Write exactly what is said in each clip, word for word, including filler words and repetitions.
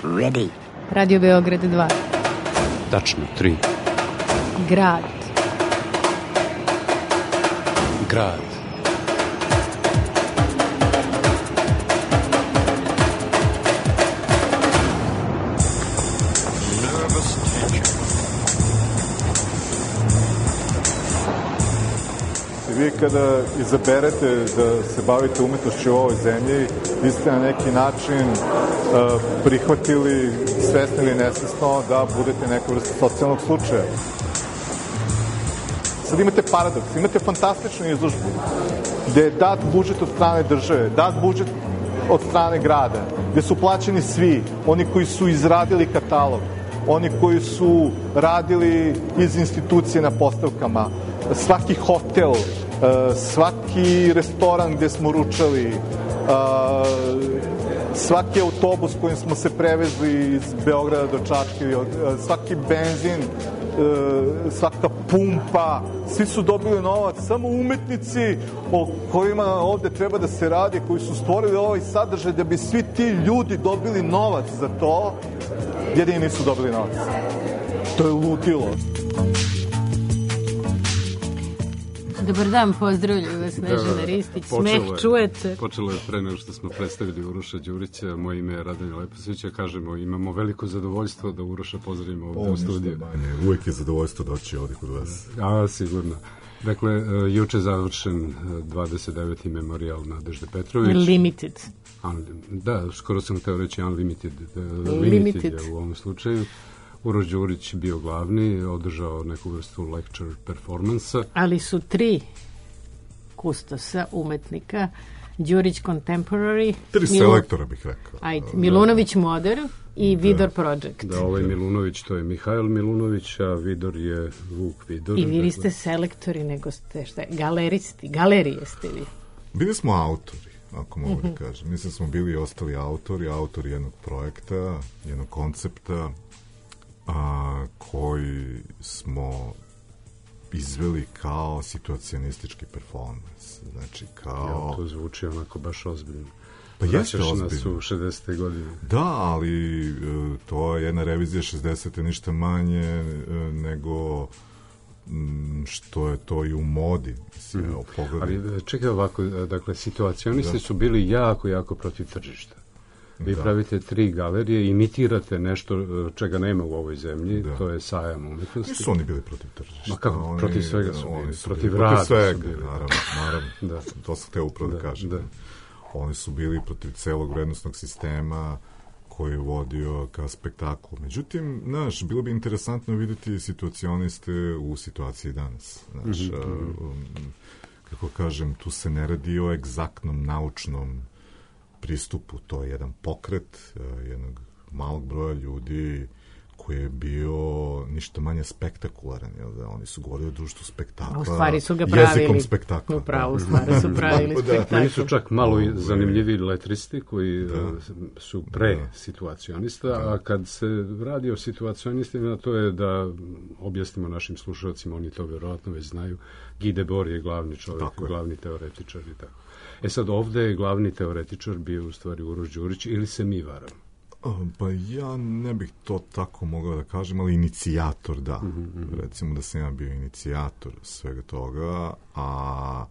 Ready. Radio Beograd dva. Tačno tri. Grad. Grad. Vi kada izaberete da se bavite umetnošću u ovoj zemlji, vi ste na neki način uh, prihvatili, svesno ili nesvesno, da budete neka vrsta socijalnog slučaja. Sad imate paradoks, imate fantastičnu izložbu gde je dat budžet od strane države, dat budžet od strane grada, gde su plaćeni svi, oni koji su izradili katalog, oni koji su radili iz institucije na postavkama, svaki hotel, svaki restoran gde smo ručali, svaki autobus kojim smo se prevezli iz Beograda do Čačka, svaki benzin, svaka pumpa, svi su dobili novac, samo umetnici o kojima ovde treba da se radi, koji su stvorili ovaj sadržaj da bi svi ti ljudi dobili novac za to, jedini nisu dobili novac. To je ludilo. Dobar dan, pozdravljaju vas Snežana Ristić. Smeh čujete. Počelo je pre nego što smo predstavili Uroša Đurića. Moje ime je Radomir Leposavić. Kažemo, imamo veliko zadovoljstvo da Uroša pozdravimo ovde u studiju. Uvijek je zadovoljstvo doći ovdje kod vas. A, sigurno. Dakle, uh, juče završen dvadeset deveti memorijal Nadežde Petrović. Limited. Un, da, skoro sam hteo reći unlimited. Uh, limited. Limited je u ovom slučaju. Uroš Đurić bio glavni, održao neku vrstu lecture performansa. Ali su tri kustosa, umetnika, Đurić Contemporary, tri Mil... selektora bih rekao. Ajde, Milunović Modern i Vidor da. Project. Da, ovaj Milunović, to je Mihajl Milunović, a Vidor je Vuk Vidor. I vi niste selektori, nego ste šta, galeristi, galerije ste vi. Bili smo autori, ako mogu mm-hmm. da kažem. Mislim smo bili i ostali autori, autori jednog projekta, jednog koncepta, a, koji smo izveli kao situacionistički performans. Znači, kao... Ja, to zvuči onako baš ozbiljno. Pa jeste ozbiljno. Nas u šezdesete godine. Da, ali e, to je jedna revizija šezdesete ništa manje e, nego m, što je to i u modi. Mislim, mm. evo, ali čekaj ovako, dakle, situacionisti da. su bili jako, jako protiv tržišta. Vi da. pravite tri galerije, imitirate nešto čega nema u ovoj zemlji, da. to je sajam umetnosti. Nisu oni bili protiv tržišta. Ma kako, oni, protiv svega su bili, su protiv bili, rada protiv svega, su bili. Naravno, naravno. da. To sam hteo upravo da, da kažem. Da. Oni su bili protiv celog vrednostnog sistema koji je vodio ka spektaklu. Međutim, znaš, bilo bi interesantno vidjeti situacioniste u situaciji danas. Znaš, mm-hmm. um, kako kažem, tu se ne radi o egzaktnom naučnom pristupu, to je jedan pokret uh, jednog malog broja ljudi koji je bio ništa manje spektakularan, jel da? Oni su govorili o društvu spektakla, u stvari su ga pravili, jezikom spektakla. Upravo, u stvari su pravili spektakl. Oni su čak malo i zanimljivi letristi koji da. su pre da. situacionista, da. a kad se radi o situacionistima, to je da objasnimo našim slušalcima, oni to verovatno već znaju, Guy Debord je glavni čovjek, tako glavni teoretičar i tako. E sad, ovde je glavni teoretičar bio u stvari Uroš Đurić, ili se mi varamo? Pa ja ne bih to tako mogao da kažem, ali inicijator, da. Mm-hmm. Recimo da sam ja bio inicijator svega toga, a,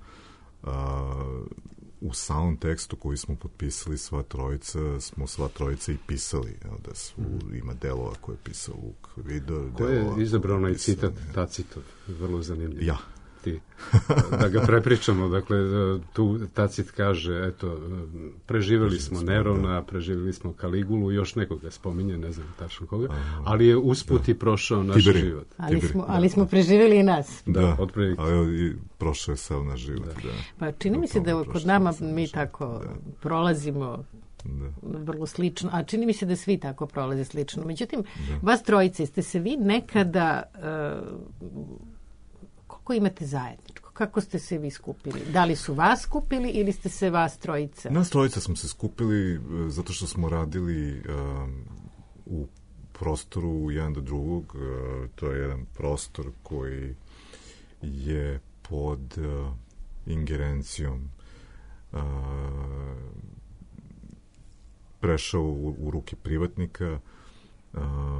a u samom tekstu koji smo potpisali sva trojica, smo sva trojica i pisali. Jel, da su, mm-hmm. ima delova koje je pisao Vuk Vidor. Ko je izabrao onaj citat Tacitov? Vrlo zanimljiv. Ja. Ti. Da ga prepričamo, dakle, tu Tacit kaže, eto, preživjeli smo Nerona, preživjeli smo Kaligulu, još nekoga spominje, ne znam tačno koga, ali je usput i prošao naš Tiberi. život. Ali smo, ali smo preživjeli i nas. Da, da otprilike. Ali i prošao je sav naš život. Da. Da. Pa čini mi se da kod nama mi tako da. prolazimo da. vrlo slično, a čini mi se da svi tako prolaze slično. Međutim, da. vas trojice, ste se vi nekada... Uh, Kako imate zajedničko? Kako ste se vi skupili? Da li su vas skupili ili ste se vas trojica? Nas trojica smo se skupili zato što smo radili um, u prostoru jedan do drugog. Uh, to je jedan prostor koji je pod uh, ingerencijom uh, prešao u, u ruke privatnika. Uh,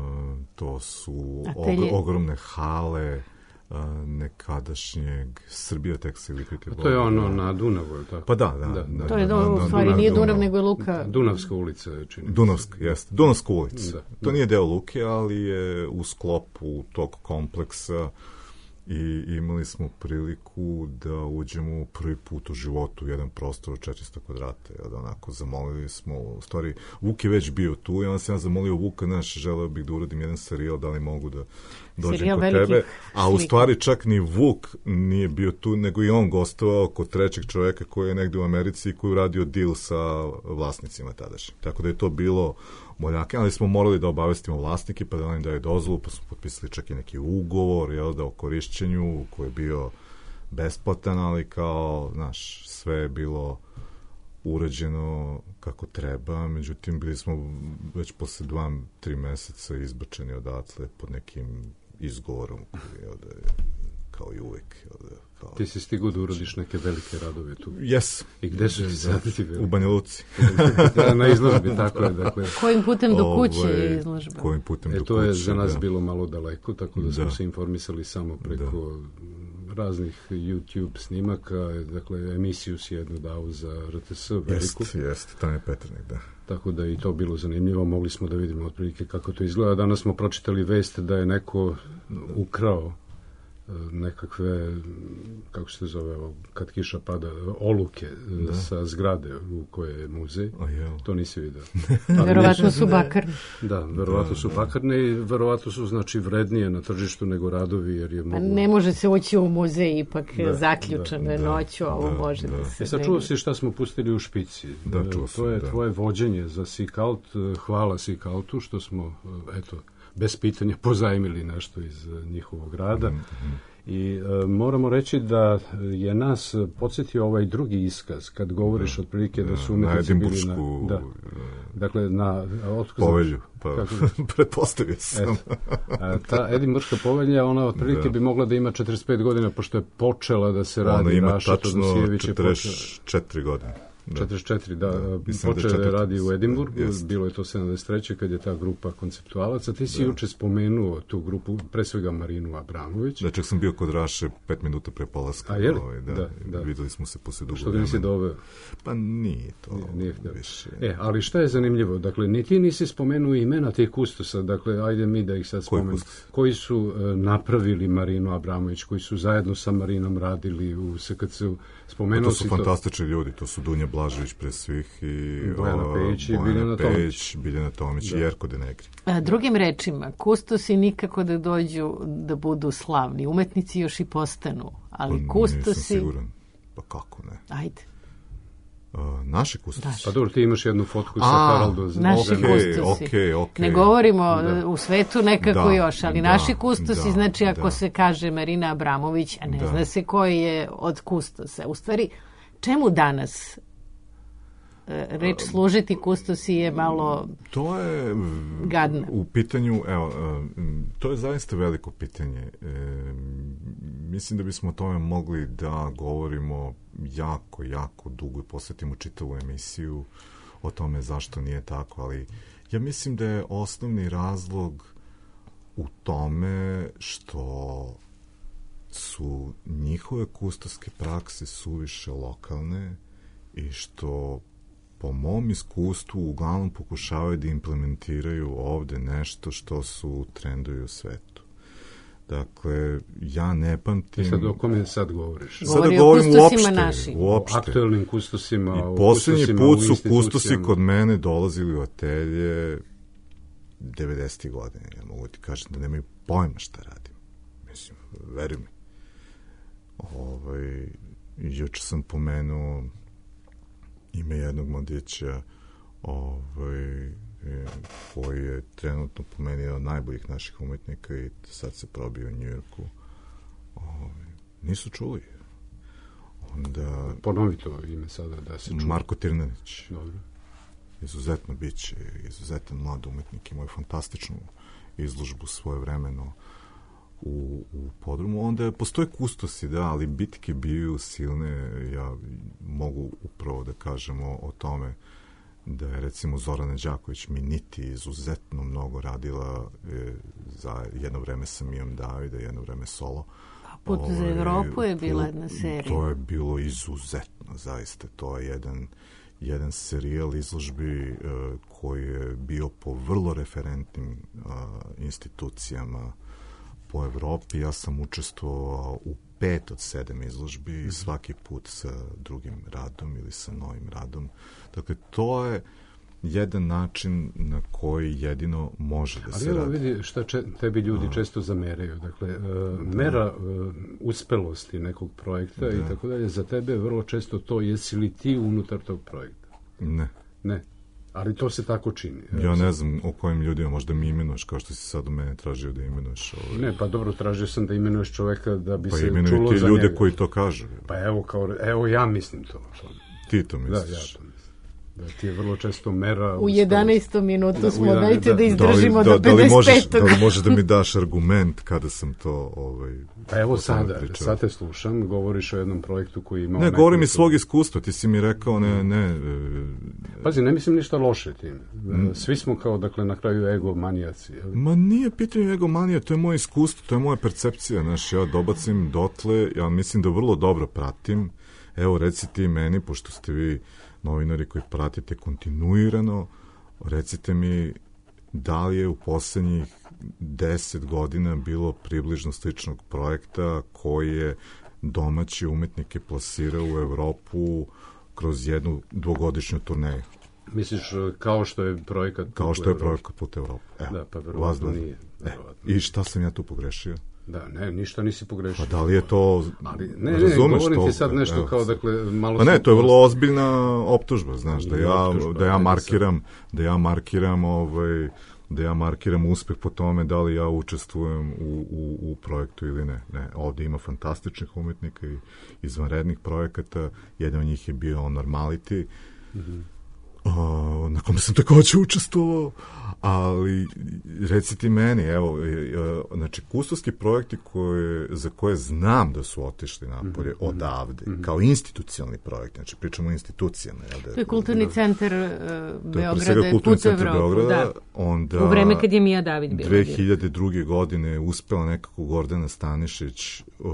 to su og, ogromne hale uh, nekadašnjeg Srbija Textile Liquid. To je ono na Dunavu, je tako? Pa da, da. da, da to je da, do, da, u stvari Dunav, nije Dunav, Dunav, nego je luka. Dunavska ulica je čini. Dunavska, jeste. Dunavska ulica. Da, to da. nije deo luke, ali je u sklopu tog kompleksa i imali smo priliku da uđemo prvi put u životu u jedan prostor od četiristo kvadrata. Da onako zamolili smo, u stvari Vuk je već bio tu i onda sam ja zamolio Vuka, znaš, želeo bih da uradim jedan serijal, da li mogu da dođem serijal kod tebe, a u slika. stvari čak ni Vuk nije bio tu, nego i on gostovao kod trećeg čoveka koji je negde u Americi i koji je uradio deal sa vlasnicima tadašnjim. Tako da je to bilo moljake, ali smo morali da obavestimo vlasnike, pa da oni daju dozvolu, pa smo potpisali čak i neki ugovor, jel da, o korišćenju, koji je bio besplatan, ali kao, znaš, sve je bilo urađeno kako treba, međutim, bili smo već posle dva, tri meseca izbačeni odatle pod nekim izgovorom, koji, jel da, kao i uvek, jel da, kao... Ti si stigao da uradiš neke velike radove tu. Yes. I gde su ti sad ti velike? U Banja Luci. Da, na izložbi, tako je. Dakle. Kojim putem do kuće Ovo je izložba? Kojim putem e, do kuće, to je za nas da. bilo malo daleko, tako da, da smo Da. se informisali samo preko da. raznih YouTube snimaka, dakle, emisiju si jednu dao za R T S veliku. Jeste, jeste, Tanja Petrnik, da. Tako da i to bilo zanimljivo, mogli smo da vidimo otprilike kako to izgleda. Danas smo pročitali vest da je neko ukrao nekakve, kako se zove ovo, kad kiša pada, oluke da. sa zgrade u koje je muzej. A jel. To nisi vidio. Verovatno su bakarni. Da, verovatno da, su da. bakarne i verovatno su, znači, vrednije na tržištu nego radovi, jer je mogu... Pa ne može se ući u muzej, ipak Da, zaključano je da, noću, ovo da, može da, da. se... E sad čuo si šta smo pustili u špici. Da, čuo sam, to je da. tvoje vođenje za Sikalt. Hvala Sikaltu što smo, eto, bez pitanja pozajmili nešto iz njihovog rada. Mm-hmm. I e, moramo reći da je nas podsjetio ovaj drugi iskaz, kad govoriš da, otprilike da, da su umetnici bili na... Da, dakle, na... Otko povelju, pa kako, pretpostavio sam. Et, a, ta Edinburška povelja, ona otprilike da. bi mogla da ima četrdeset pet godina, pošto je počela da se radi. Ona ima Raša tačno četrdeset četiri godine. Da. četrdeset četiri, da, da počeo da radi u Edinburgu, da, bilo je to sedamdeset treće kad je ta grupa konceptualaca. Ti si da. juče spomenuo tu grupu, pre svega Marinu Abramović. Da, čak sam bio kod Raše pet minuta pre polaska. A je li? Ovaj, da, da, da. Videli smo se posle dugo Što ga nisi doveo? Pa nije to. Nije, nije više. E, ali šta je zanimljivo? Dakle, ni ti nisi spomenuo imena tih kustosa, dakle, ajde mi da ih sad spomenemo. Koji su uh, napravili Marinu Abramović, koji su zajedno sa Marinom radili u S K C-u. Spomenuo to su fantastični to... ljudi, to su Dunja Blažević pre svih i Bojana Pejić i Biljana Tomić. Biljana Tomić i Jerko Denegri. A, drugim rečima, kustosi nikako da dođu da budu slavni. Umetnici još i postanu, ali pa, kustosi... Nisam siguran. Pa kako ne? Ajde. Uh, naši kustosi. Naši. Pa dobro, ti imaš jednu fotku A, sa Haraldom. Naši okay, kustosi. Okay, okay. Ne govorimo da. u svetu nekako da, još, ali da, naši kustosi, da, znači ako da. se kaže Marina Abramović, a ne da. zna se koji je od kustosa. U stvari, čemu danas reč služiti kustosi je malo to je gadna. U pitanju, evo, to je zaista veliko pitanje. E, mislim da bismo o tome mogli da govorimo jako, jako dugo i posvetimo čitavu emisiju o tome zašto nije tako, ali ja mislim da je osnovni razlog u tome što su njihove kustoske prakse suviše lokalne i što po mom iskustvu uglavnom pokušavaju da implementiraju ovde nešto što su trendovi u svetu. Dakle, ja ne pamtim... I sad o kome sad govoriš? Sada Govori govorim uopšte, naši. uopšte. O aktuelnim kustosima. I poslednji put su kustosi kod mene dolazili u atelje devedesetih godina. Ja mogu ti kažem da nemaju pojma šta radim. Mislim, veruj mi. Ovaj, juče sam pomenuo ime jednog mladića ovaj, koji je trenutno po meni jedan od najboljih naših umetnika i sad se probio u Njujorku. Ovaj, nisu čuli. Onda... Ponovi to ime sada da se čuli. Marko Tirnanić. Dobro. Izuzetno biće, izuzetan mlad umetnik, imao je fantastičnu izložbu svoje vremeno u, u podrumu. Onda postoje kustosi, da, ali bitke biju silne, ja mogu upravo da kažemo o tome da je recimo Zorana Đaković Miniti izuzetno mnogo radila, e, za jedno vreme sa Mijom Davida, jedno vreme solo. Put za Evropu je bila jedna serija. To je bilo izuzetno, zaista. To je jedan, jedan serijal izložbi e, koji je bio po vrlo referentnim e, institucijama po Evropi. Ja sam učestvovao u pet od sedam izložbi i svaki put sa drugim radom ili sa novim radom. Dakle, to je jedan način na koji jedino može da se radi. radi. Ali evo vidi šta če, tebi ljudi A. često zameraju. Dakle, uh, mera uh, uspelosti nekog projekta da. i tako dalje, za tebe je vrlo često to jesi li ti unutar tog projekta. Ne. Ne. Ali to se tako čini. Ja ne znam o kojim ljudima možda mi imenuješ, kao što si sad u mene tražio da imenuješ. Ovaj... Ne, pa dobro, tražio sam da imenuješ čoveka da bi pa se čulo za njega. Pa imenuj ti ljude koji to kažu. Pa evo, kao, evo ja mislim to. Ti to misliš? Da, ja to mislim. Da ti je vrlo često mera... U jedanaestom minutu da, smo, dajte da, da da izdržimo li, do pedeset petog. Da li možeš da mi daš argument kada sam to... Ovaj, pa evo sada, sad te slušam, govoriš o jednom projektu koji ima... Ne, govorim iz svog iskustva, ti si mi rekao, ne, ne... Pazi, ne mislim ništa loše tim. Svi smo kao, dakle, na kraju egomanijaci. Ma nije pitanje egomanija, to je moje iskustvo, to je moja percepcija, znaš, ja dobacim dotle, ja mislim da vrlo dobro pratim. Evo, reci ti meni, pošto ste vi novinari koji pratite kontinuirano, recite mi da li je u poslednjih deset godina bilo približno sličnog projekta koji je domaći umetnike plasirao u Evropu kroz jednu dvogodišnju turneju. Misliš kao što je projekat Put Kao što je projekat Put Evropu. Evo, da, pa verovatno nije. E, I šta sam ja tu pogrešio? Da, ne, ništa nisi pogrešio. Pa da li je to... Ali, ne, ne, ne, govorim ti sad nešto evo, kao, dakle, malo... Pa ne, to je vrlo ozbiljna optužba, znaš, da ja, optužba, da ja markiram, da ja markiram, ovaj, da ja markiram uspeh po tome da li ja učestvujem u, u, u projektu ili ne. Ne, ovdje ima fantastičnih umetnika i izvanrednih projekata, jedan od njih je bio Normality, mm-hmm. Uh, na kome sam takođe učestvovao, ali reci ti meni, evo, uh, znači, kustovski projekti koje, za koje znam da su otišli napolje mm-hmm. odavde, mm-hmm. kao institucionalni projekt, znači pričamo o institucijama. To je Kulturni centar uh, Beograda, je Kulturni centar Beograda, da. Onda, u vreme kad je Mija David bila. dve hiljade druge. godine uspela nekako Gordana Stanišić uh,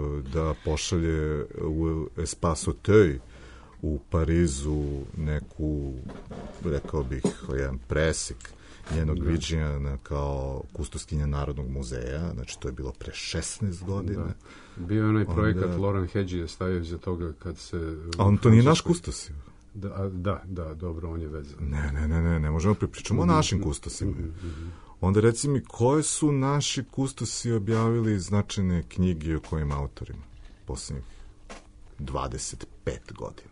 da pošalje u Espace Auteuil u Parizu neku, rekao bih, jedan presek njenog da. viđenja kao kustoskinja Narodnog muzeja, znači to je bilo pre šesnaest godina. Da. Bio je onaj projekat onda... Loran Hedži je stavio iza toga kad se... A on to nije naš kustos? Da, da, da, dobro, on je vezan. Ne, ne, ne, ne, ne možemo pripričamo mm-hmm. o našim kustosima. Mm-hmm. Onda reci mi, koje su naši kustosi objavili značajne knjige o kojim autorima posljednjih dvadeset pet godina?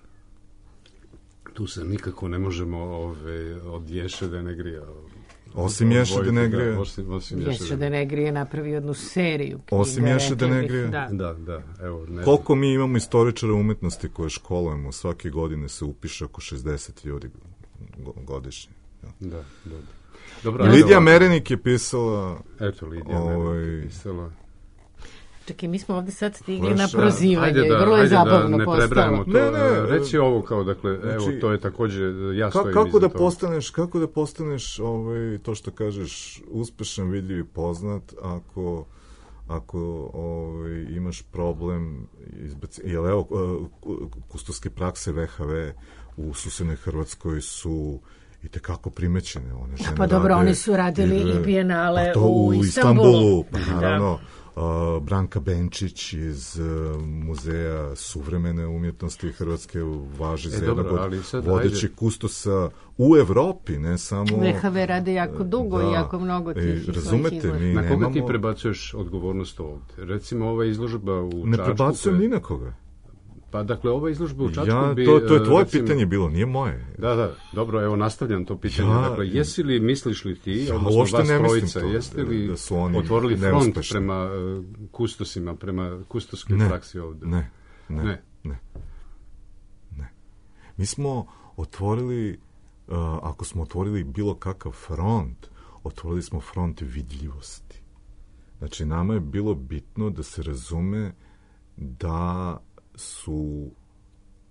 Tu se nikako ne možemo ove, od Ješe Denegrija. Osim Ješe Denegrija. Osim, osim Ješe Denegrija napravi jednu seriju. Osim Ješe Denegrija. Da, da. da evo, ne Koliko mi imamo istoričara umetnosti koje školujemo, svake godine se upiše oko šezdeset ljudi godišnje. Ja. Da, dobro. Dobro, Lidija Merenik je pisala... Eto, Lidija ovaj, Merenik je pisala... Čekaj, mi smo ovdje sad stigli Vaš, na prozivanje, ajde da, vrlo je ajde zabavno da postalo. To. Ne, ne, Reci ovo kao, dakle, znači, evo, to je također, ja stojim ka, kako da toga. postaneš, kako da postaneš, ovaj, to što kažeš, uspešan, vidljiv i poznat, ako, ako ovaj, imaš problem, izbaci, jel evo, kustoske prakse V H V u susednoj Hrvatskoj su i tekako primećene. One žene pa dobro, rade, oni su radili i, i bijenale pa u, u Istanbulu. Istanbulu. Pa naravno, uh, Branka Benčić iz uh, Muzeja suvremene umjetnosti Hrvatske važi e, za jednog od vodećih kustosa u Evropi, ne samo... V H V rade jako dugo da, i jako mnogo tih e, razumete, mi na koga nemamo... ti prebacuješ odgovornost ovdje? Recimo, ova izložba u Čačku... Ne prebacujem ni na koga. Pa dakle, ova izložba u Čačku ja, bi... To, to je tvoje recimo, pitanje bilo, nije moje. Da, da, dobro, evo nastavljam to pitanje. Ja, dakle, jesi li, misliš li ti, ja, odnosno vas ne trojica, to, jeste li da su oni otvorili front neuspešni prema uh, kustosima, prema kustoskoj ne, praksi ovdje? Ne, ne, ne, ne, ne. Mi smo otvorili, uh, ako smo otvorili bilo kakav front, otvorili smo front vidljivosti. Znači, nama je bilo bitno da se razume da su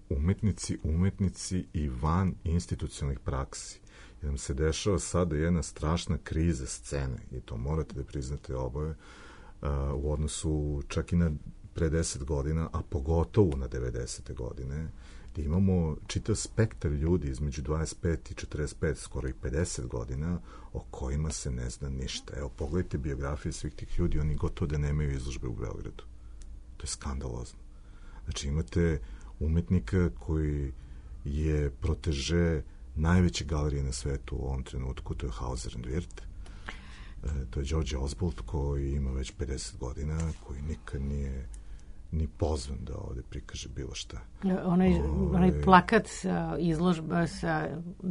umetnici, umetnici i van institucionalnih praksi. Jer nam se dešava sada jedna strašna kriza scene i to morate da priznate oboje uh, u odnosu čak i na pre deset godina, a pogotovo na devedesete godine, gde imamo čitav spektar ljudi između dvadeset pet i četrdeset pet, skoro i pedeset godina, o kojima se ne zna ništa. Evo, pogledajte biografije svih tih ljudi, oni gotovo da nemaju izložbe u Beogradu. To je skandalozno. Znači, imate umetnika koji je proteže najveće galerije na svetu u ovom trenutku, to je Hauser and Wirth. E, to je George Oswald koji ima već pedeset godina, koji nikad nije ni pozvan da ovde prikaže bilo šta. Onaj, onaj plakat sa izložba sa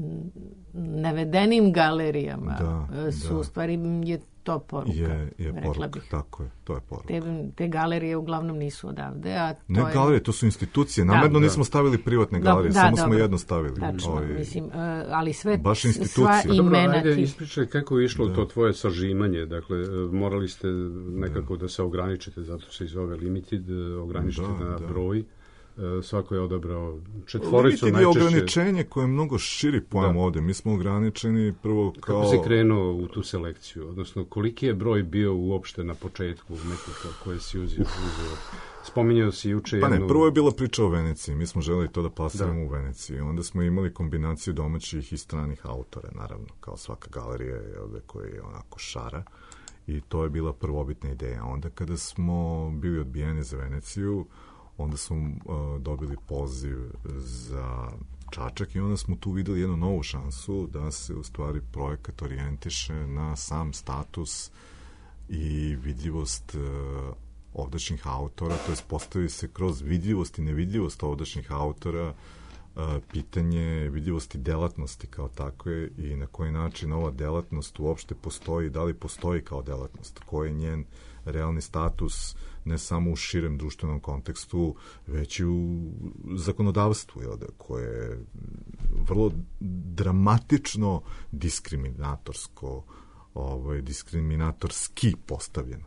navedenim galerijama da, su da. u stvari je to poruka. Je, je poruka, bih. Tako je, to je poruka. Te, te galerije uglavnom nisu odavde, a to ne je... galerije, to su institucije. Namerno da, nismo stavili privatne galerije, da, samo da, smo jedno stavili. Tačno, Ovi, mislim, ali sve, baš sva imena... Dobro, ajde, ispričaj kako je išlo da. to tvoje sažimanje. Dakle, morali ste nekako da, da se ograničite, zato se iz ove limited ograničite da, na da. broj. Svako je odabrao četvoricu najčešće. Limited je ograničenje koje je mnogo širi pojam ovde. Mi smo ograničeni prvo kao... Kako si krenuo u tu selekciju? Odnosno, koliki je broj bio uopšte na početku umetnika koje si uzio? Spominjao si juče jednu... Pa ne, prvo je bila priča o Veneciji. Mi smo želeli to da plasiramo da. u Veneciji. Onda smo imali kombinaciju domaćih i stranih autora, naravno, kao svaka galerija koja je onako šara. I to je bila prvobitna ideja. Onda kada smo bili odbijeni za Veneciju, onda smo uh, dobili poziv za Čačak i onda smo tu videli jednu novu šansu da se u stvari projekat orijentiše na sam status i vidljivost uh, ovdašnjih autora, to je postavi se kroz vidljivost i nevidljivost ovdašnjih autora uh, pitanje vidljivosti delatnosti kao takve i na koji način ova delatnost uopšte postoji, da li postoji kao delatnost, koji je njen realni status ne samo u širem društvenom kontekstu, već i u zakonodavstvu, jel da, koje je vrlo dramatično diskriminatorsko, ovaj, diskriminatorski postavljeno.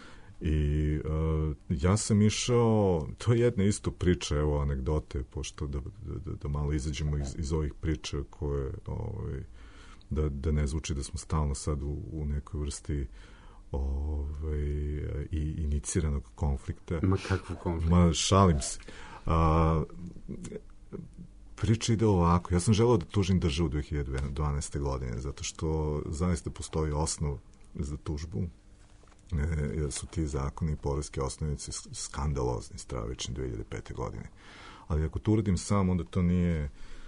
I uh, ja sam išao, to je jedna isto priča, evo anegdote, pošto da, da, da malo izađemo iz, iz ovih priča koje, ovaj, da, da ne zvuči da smo stalno sad u, u nekoj vrsti ovaj, i iniciranog konflikta. Ma kakvu konflikta? Ma, šalim se. A, priča ide ovako. Ja sam želeo da tužim državu dve hiljade dvanaeste. godine, zato što zaista postoji osnov za tužbu. E, su ti zakoni i poreske osnovice skandalozni, stravični dve hiljade pete. godine. Ali ako to uradim sam, onda to nije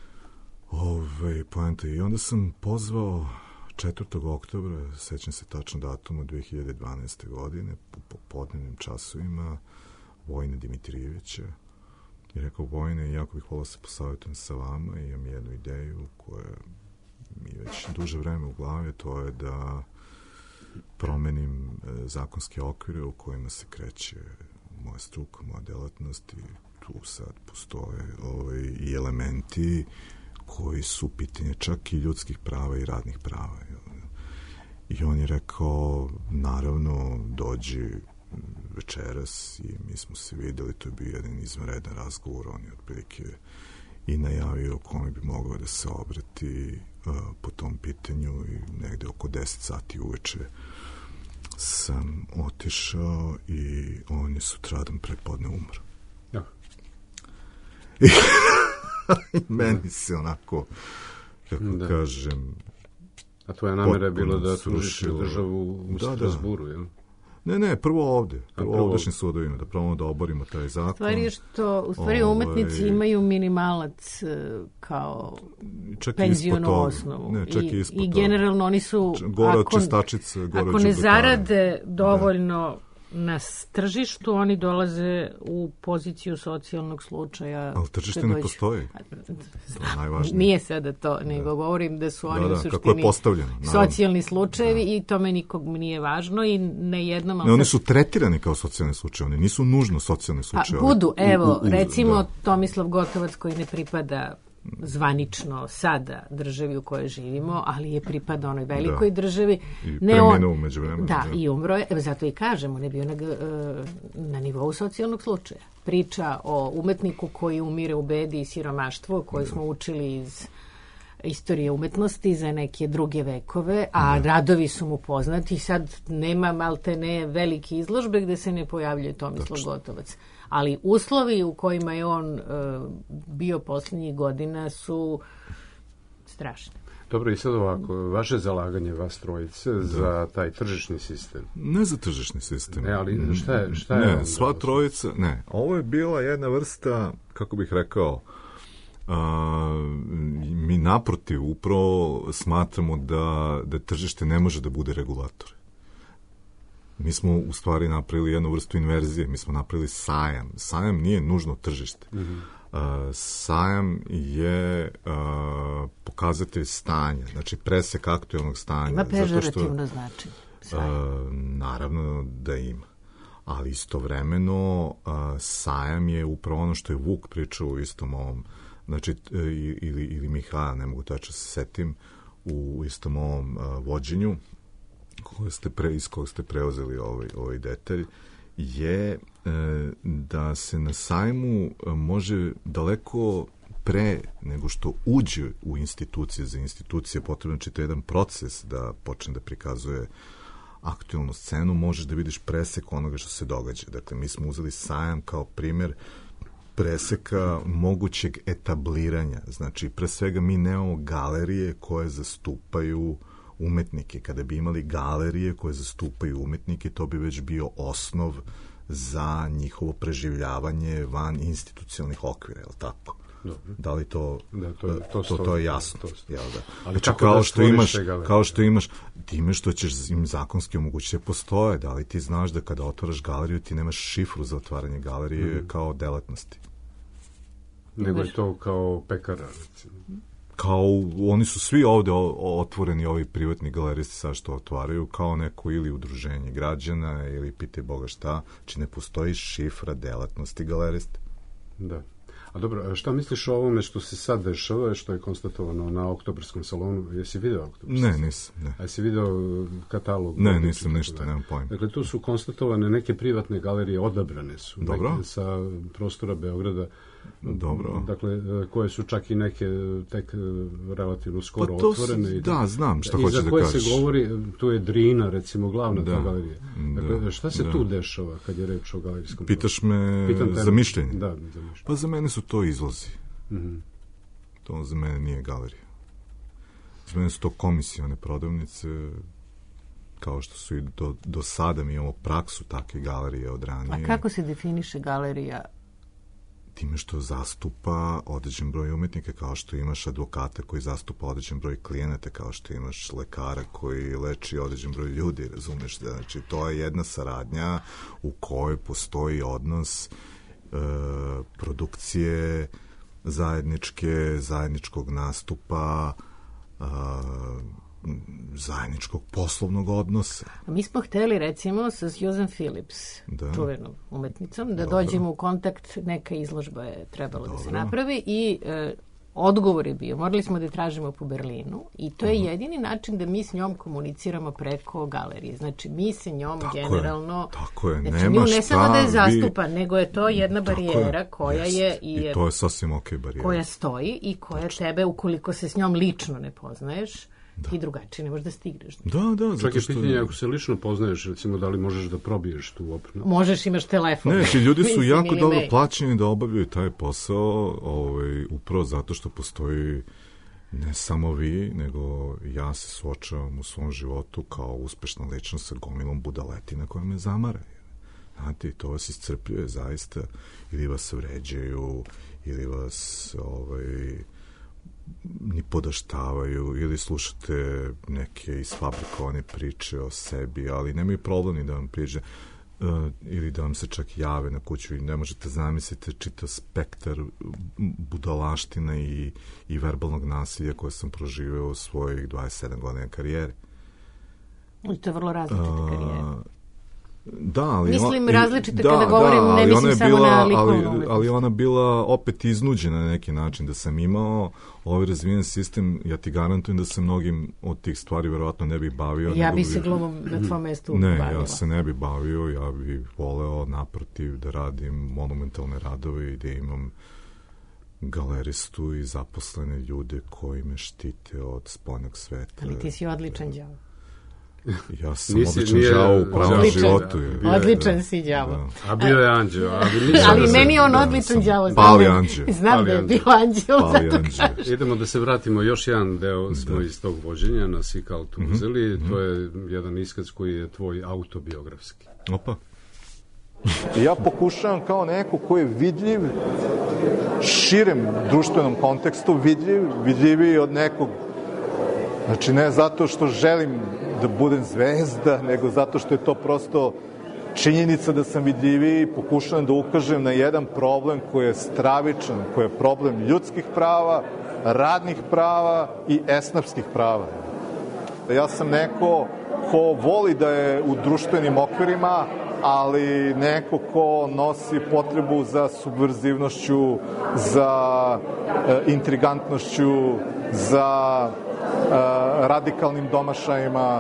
ovaj, poenta. I onda sam pozvao četvrtog oktobra, sećam se tačno datuma dve hiljade dvanaeste. godine, po popodnevnim časovima, Vojina Dimitrijevića. I rekao, Vojine, jako bih volao se posavjetujem sa vama i imam jednu ideju koja mi je već duže vreme u glavi, to je da promenim e, zakonske okvire u kojima se kreće moja struka, moja delatnost i tu sad postoje ovaj, i elementi koji su pitanje čak i ljudskih prava i radnih prava. I on je rekao, naravno, dođi večeras i mi smo se videli, to je bio jedan izvanredan razgovor, on je otprilike i najavio kome bi mogao da se obrati uh, po tom pitanju i negde oko deset sati uveče sam otišao i on je sutradan prepodne umro. Ja. I I meni se onako, kako da. kažem... A tvoja namera je bilo da tužiš državu u da, Strasburu, jel? Ne, ne, prvo ovde. Prvo, prvo ovdašnjim sudovima, da probamo da oborimo taj zakon. Stvari je što, u stvari Ove, umetnici imaju minimalac kao penzijonu osnovu. Ne, čak i, ispod I generalno oni su... Gore od čistačice, gore ako ne zarade dovoljno na tržištu, oni dolaze u poziciju socijalnog slučaja. Ali tržište ne postoji. To je najvažnije. Nije sada to, nego da. govorim da su oni da, da, u suštini kako je postavljeno, socijalni slučajevi da. i tome nikog nije važno i ne jednom... Ne, oni su tretirani kao socijalni slučajevi, oni nisu nužno socijalni slučajevi. A budu, evo, u, u, recimo da. Tomislav Gotovac koji ne pripada zvanično sada državi u kojoj živimo, ali je pripada onoj velikoj da. državi. I ne preminuo on, umeđu vremenu. Da, Da, i umro je, zato i kažemo, ne bio na, na nivou socijalnog slučaja. Priča o umetniku koji umire u bedi i siromaštvu, koju smo učili iz istorije umetnosti za neke druge vekove, a da. radovi su mu poznati. Sad nema malte ne velike izložbe gde se ne pojavljuje Tomislav Tačno. Gotovac. Ali uslovi u kojima je on uh, bio poslednjih godina su strašni. Dobro, i sad ovako, vaše zalaganje vas trojice da. za taj tržišni sistem. Ne za tržišni sistem. Ne, ali šta je? Šta je ne, on sva trojica, ne. Ovo je bila jedna vrsta, kako bih rekao, a, mi naprotiv upravo smatramo da, da tržište ne može da bude regulator. Mi smo u stvari napravili jednu vrstu inverzije, mi smo napravili sajam. Sajam nije nužno tržište. Mm-hmm. Uh, sajam je uh, pokazatelj stanja, znači presek aktualnog stanja. Ima pežorativno značenje. Uh, naravno da ima. Ali istovremeno uh, sajam je upravo ono što je Vuk pričao u istom ovom, znači, uh, ili, ili Mihaja, ne mogu tačno se setim, u istom ovom uh, vođenju, koje ste pre, iz kojeg ste preuzeli ovaj, ovaj detalj, je e, da se na sajmu može daleko pre nego što uđe u institucije, za institucije potrebno čito jedan proces da počne da prikazuje aktualnu scenu, možeš da vidiš presek onoga što se događa. Dakle, mi smo uzeli sajam kao primjer preseka mogućeg etabliranja. Znači, pre svega mi nemamo galerije koje zastupaju umetnike. Kada bi imali galerije koje zastupaju umetnike, to bi već bio osnov za njihovo preživljavanje van institucionalnih okvira, je li tako? Dobro. Da li to da, to, je, to, to, to je jasno? To, jel da? Ali znači, kao, da što imaš, kao što imaš, time što ćeš im zakonski omogućiti postoje, da li ti znaš da kada otvaraš galeriju ti nemaš šifru za otvaranje galerije mm. kao delatnosti? Nego je to kao pekara, recimo. Kao, oni su svi ovde otvoreni, ovi privatni galeristi sad što otvaraju, kao neko ili udruženje građana ili pitaj Boga šta, znači ne postoji šifra delatnosti galeriste. Da. A dobro, šta misliš o ovome što se sad dešava, što je konstatovano na Oktobarskom salonu? Jesi video Oktobarski salon? Ne, nisam. Ne. A jesi video katalog? Ne, nisam ništa, nemam pojma. Dakle, tu su konstatovane neke privatne galerije, odabrane su. Dobro. Neke sa prostora Beograda. Dobro. Dakle, koje su čak i neke tek relativno skoro pa otvorene. Si, da, znam šta hoćeš da kažeš. I za koje se govori, tu je Drina, recimo, glavna da, ta galerija. Dakle, da, šta se da. tu dešava kad je reč o galerijskom? Pitaš me za mišljenje? Da, za mišljenje. Pa za mene su to izlazi. Mm-hmm. To za mene nije galerija. Za mene su to komisione prodavnice, kao što su i do, do sada mi imamo praksu takve galerije od ranije. A kako se definiše galerija? Time što zastupa određen broj umetnika, kao što imaš advokata koji zastupa određen broj klijenata, kao što imaš lekara koji leči određen broj ljudi, razumeš? Znači, to je jedna saradnja u kojoj postoji odnos e, produkcije zajedničke, zajedničkog nastupa, e, zajedničkog poslovnog odnosa. Mi smo hteli, recimo, sa Susan Phillips, da. čuvenom umetnicom, da Dobro. dođemo u kontakt, neka izložba je trebalo Dobro. da se napravi i e, odgovor je bio, morali smo da je tražimo po Berlinu i to je uh-huh. jedini način da mi s njom komuniciramo preko galerije. Znači, mi se njom tako generalno... Je, tako je, znači, nema šta... Ne samo da je zastupa, vi... nego je to jedna barijera je, koja jest, je... I, I to je sasvim ok barijera. Koja stoji i koja Tačno. tebe, ukoliko se s njom lično ne poznaješ, Da. ti drugačije ne možeš da stigneš. Da, da. Čak je što... pitanje, ako se lično poznaješ, recimo, da li možeš da probiješ tu opremu? Možeš, imaš telefon. Ne, ti ljudi su jako dobro plaćeni da obavljaju taj posao, ovaj, upravo zato što postoji ne samo vi, nego ja se suočavam u svom životu kao uspešna ličnost sa gomilom budaletina koja me zamara. Znate, to vas iscrpljuje zaista, ili vas vređaju, ili vas ovaj, ni podaštavaju, ili slušate neke isfabrikovane priče o sebi, ali nemaju problem ni da vam priđe uh, ili da vam se čak jave na kuću i ne možete zamisliti čitav spektar budalaština i, i verbalnog nasilja koje sam proživeo u svojih dvadeset sedam godina karijere. I to je vrlo različite uh, karijere. Da, ali mislim ona, različito da, kada govorim, da, ne mislim bila, samo na likovnu ali, umetnost. ali ona bila opet iznuđena na neki način, da sam imao ovaj razvijen sistem, ja ti garantujem da se mnogim od tih stvari verovatno ne bi bavio. Ja bi se glumom na tvom mestu ne, bavila. Ja se ne bi bavio, ja bi voleo naprotiv da radim monumentalne radove i da imam galeristu i zaposlene ljude koji me štite od spoljnog sveta. Ali ti si odličan đavo. Ja sam Nisi, odličan nije, đavo u pravom odličan, životu. Da, odličan da, si đavo. Da. A bio je anđeo. Ali, ali da meni je on da, odličan đavo. Pali anđeo. Znam pali da je anđeo. bio anđeo. Pali anđeo. Idemo da se vratimo, još jedan deo smo da. iz tog vođenja na Sikaltu mm-hmm. uzeli. Mm-hmm. To je jedan iskaz koji je tvoj autobiografski. Opa. Ja pokušavam kao neko koji je vidljiv širem društvenom kontekstu, vidljiv, vidljiviji od nekog. Znači, ne zato što želim da budem zvezda, nego zato što je to prosto činjenica da sam vidljiviji, pokušavam da ukažem na jedan problem koji je stravičan, koji je problem ljudskih prava, radnih prava i esnafskih prava. Ja sam neko ko voli da je u društvenim okvirima, ali neko ko nosi potrebu za subverzivnošću, za e, intrigantnošću, za e, radikalnim domašajima,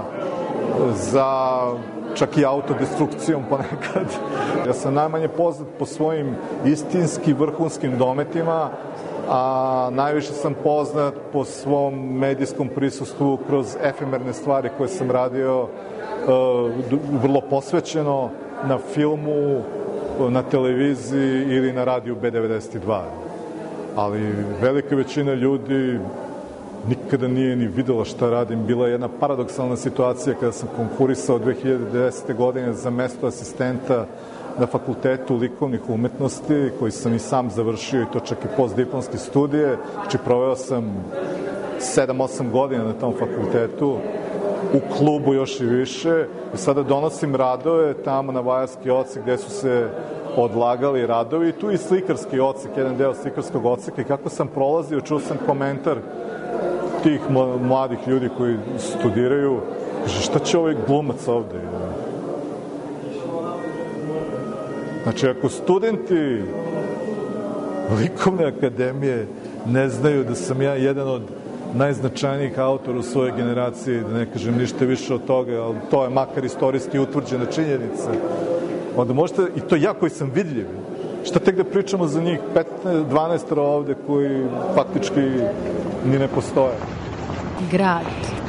za čak i autodestrukcijom ponekad. Ja sam najmanje poznat po svojim istinski vrhunskim dometima, a najviše sam poznat po svom medijskom prisustvu kroz efemerne stvari koje sam radio uh, vrlo posvećeno na filmu, na televiziji ili na radiju be devedeset dva. Ali velika većina ljudi nikada nije ni videla šta radim. Bila je jedna paradoksalna situacija kada sam konkurisao dve hiljade desete. godine za mesto asistenta na Fakultetu likovnih umetnosti, koji sam i sam završio, i to čak i postdiplomske studije. Znači, proveo sam sedam osam godina na tom fakultetu, u klubu još i više, i sada donosim radove tamo na Vajarski odsek gde su se odlagali radovi, i tu i slikarski odsek, jedan deo slikarskog odseka, i kako sam prolazio, čuo sam komentar tih mladih ljudi koji studiraju, kaže, šta će ovaj glumac ovde? Znači, ako studenti likovne akademije ne znaju da sam ja jedan od najznačajnijih autora u svojoj generaciji, da ne kažem ništa više od toga, ali to je makar istorijski utvrđena činjenica, onda možete, i to ja koji sam vidljiv, šta tek da pričamo za njih petnaest dvanaest ovde koji faktički ni ne postoje. Grad.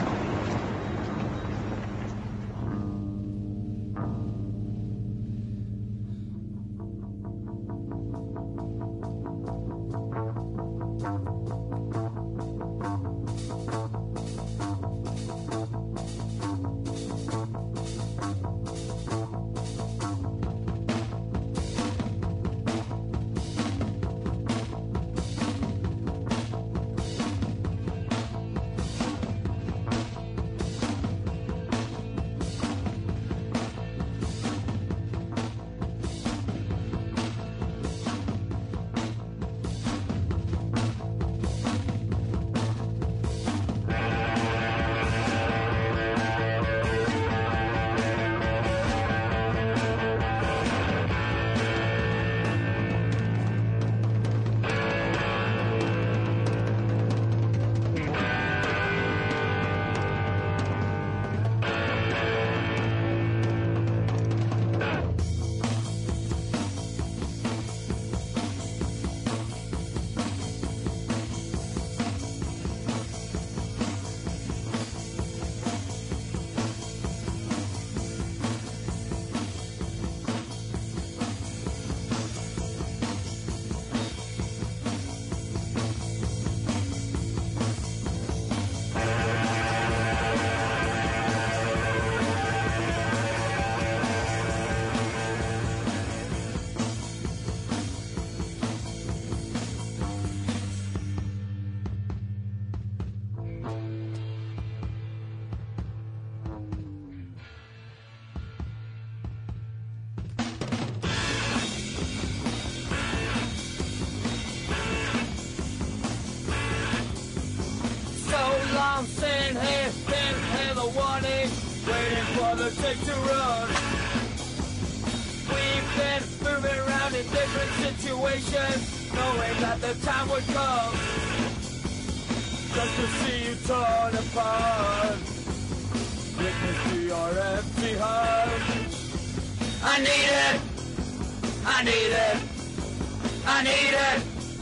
I'm saying, hey, hey, hey, the warning, waiting for the take to run. in different situations, knowing that the time would come just to see you torn apart. Witness to your empty heart. I need it. I need it. I need it.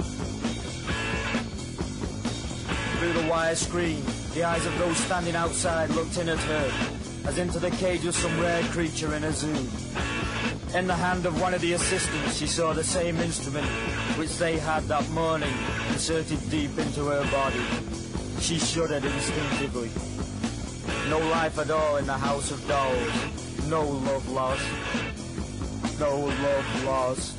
Through the wire screen, the eyes of those standing outside looked in at her, as into the cage of some rare creature in a zoo. In the hand of one of the assistants, she saw the same instrument which they had that morning inserted deep into her body. She shuddered instinctively. No life at all in the house of dolls. No love lost. No love lost.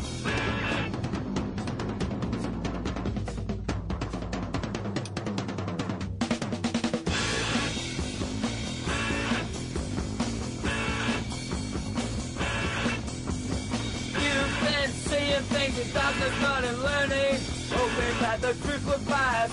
Doctors not in learning, hoping that the truth would pass.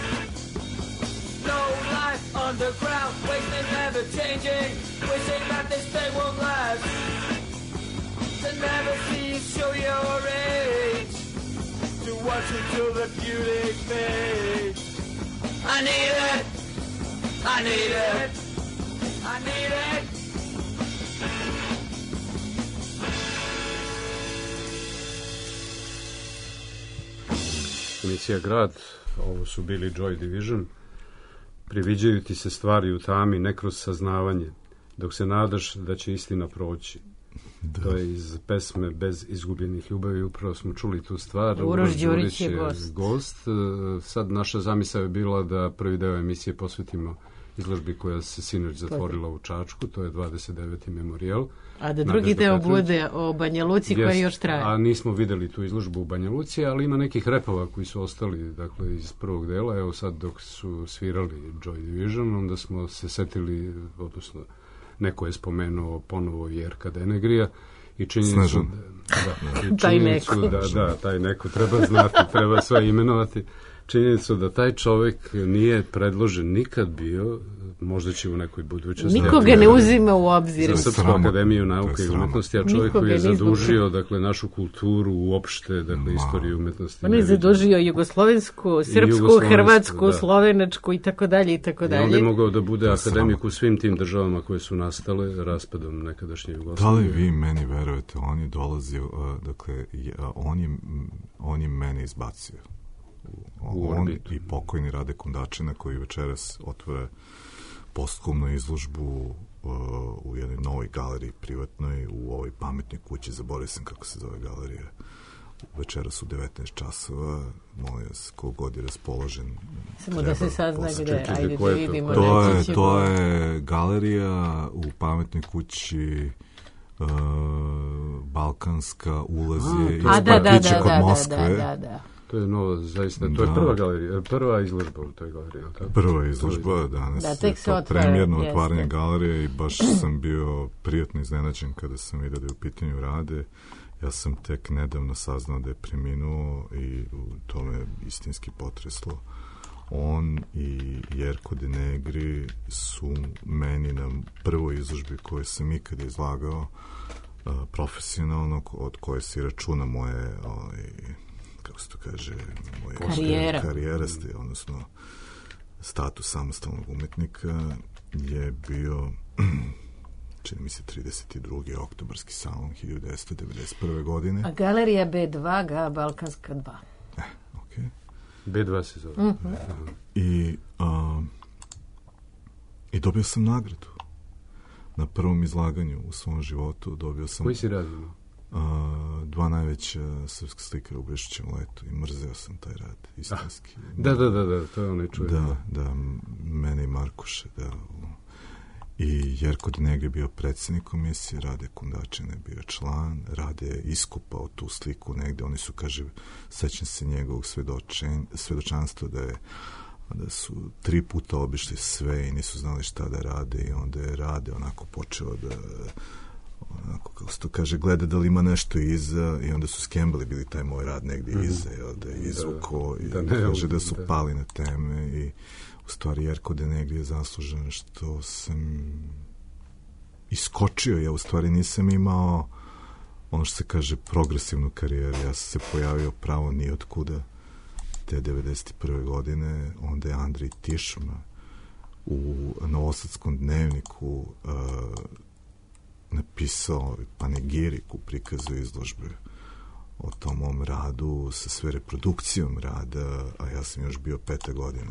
No life underground, wasting, never changing, wishing that this day won't last. To never see you show your age, to watch you till the beauty fades. I need it, I need it, I need it. Emisija Grad, ovo su bili Joy Division. Priviđaju ti se stvari u tami, ne kroz saznavanje, dok se nadaš da će istina proći. Da. To je iz pesme Bez izgubljenih ljubavi, upravo smo čuli tu stvar. Uroš Đurić je gost. gost. Sad naša zamisao je bila da prvi deo emisije posvetimo izložbi koja se sinoć zatvorila u Čačku, to je dvadeset deveti memorijal. A da drugi deo bude o Banja Luci koja još traje. A nismo videli tu izložbu u Banja Luci, ali ima nekih repova koji su ostali, dakle, iz prvog dela. Evo sad dok su svirali Joy Division, onda smo se setili, odnosno neko je spomenuo ponovo Jerka Denegrija i činjenicu da, da, i taj neko. Da, da, taj neko treba znati, treba sve imenovati. Činjenicu da taj čovjek nije predložen nikad bio, možda će u nekoj budućnosti. Nikoga ne uzima u obzir. Za Srpsku akademiju nauke i umetnosti, a čovjek koji je zadužio, dakle, našu kulturu uopšte, dakle, istoriju umetnosti. On je zadužio jugoslovensku, srpsku, hrvatsku, da. slovenačku i tako dalje i tako dalje. I onda je mogao da bude akademik u svim tim državama koje su nastale raspadom nekadašnje Jugoslavije. Da li vi meni verujete, on je dolazio, dakle, on je, on je mene izbacio. On i pokojni Rade Kundačina koji večeras otvore posthumnu izložbu uh, u jednoj novoj galeriji privatnoj u ovoj pametnoj kući, zaboravio sam kako se zove galerija, večeras u devetnaest časova, molim vas, kogod je raspoložen. Samo da se sazna gde, ajde da vidimo. To je, to je galerija u pametnoj kući uh, Balkanska, ulazi iz parkića kod Moskve. Da, da, da. To je novo, zaista, to je prva galerija, prva izložba u toj galeriji. Tako? Prva izložba, danas da, je to premijerno otvaranje galerije i baš sam bio prijatno iznenađen kada sam vidio da je u pitanju Rade. Ja sam tek nedavno saznao da je preminuo i to me istinski potreslo. On i Jerko Denegri su meni na prvoj izložbi koju sam ikada izlagao profesionalno, od koje se računa moje ovaj, kako se to kaže, moje karijera, karijera ste, odnosno status samostalnog umetnika je bio čini mi se trideset drugi oktobarski salon hiljadu devetsto devedeset prve godine. A galerija be dva, ga Balkanska dva. Eh, okej. Okay. be dva se zove. Mm-hmm. I, a, i dobio sam nagradu. Na prvom izlaganju u svom životu dobio sam... Koji si radio? Uh, dva najveća srpska slikara u Brešićem letu i mrzeo sam taj rad, istinski. Ah, da, da, da, da, to je onaj čuje. Da, da, mene i Markuše, da. I Jerko Denegri je bio predsjednik komisije, Rade Kundačin je bio član, Rade je iskopao tu sliku negde, oni su, kaže, sećam se njegovog svedočen, svedočanstva da je da su tri puta obišli sve i nisu znali šta da rade i onda je Rade onako počeo da onako, kako se to kaže, gleda da li ima nešto iza i onda su skembali bili taj moj rad negdje mm-hmm. iza, jel, da je izvuko i da, ne, kaže da su da. pali na teme i u stvari Jerko Denegri je zaslužen što sam iskočio, ja u stvari nisam imao ono što se kaže progresivnu karijeru. Ja sam se pojavio pravo nijotkuda te devedeset prve godine, onda je Andrej Tišma u Novosadskom dnevniku uh, napisao panegiriku prikazu izložbe o tom mom radu sa sve reprodukcijom rada, a ja sam još bio pete godine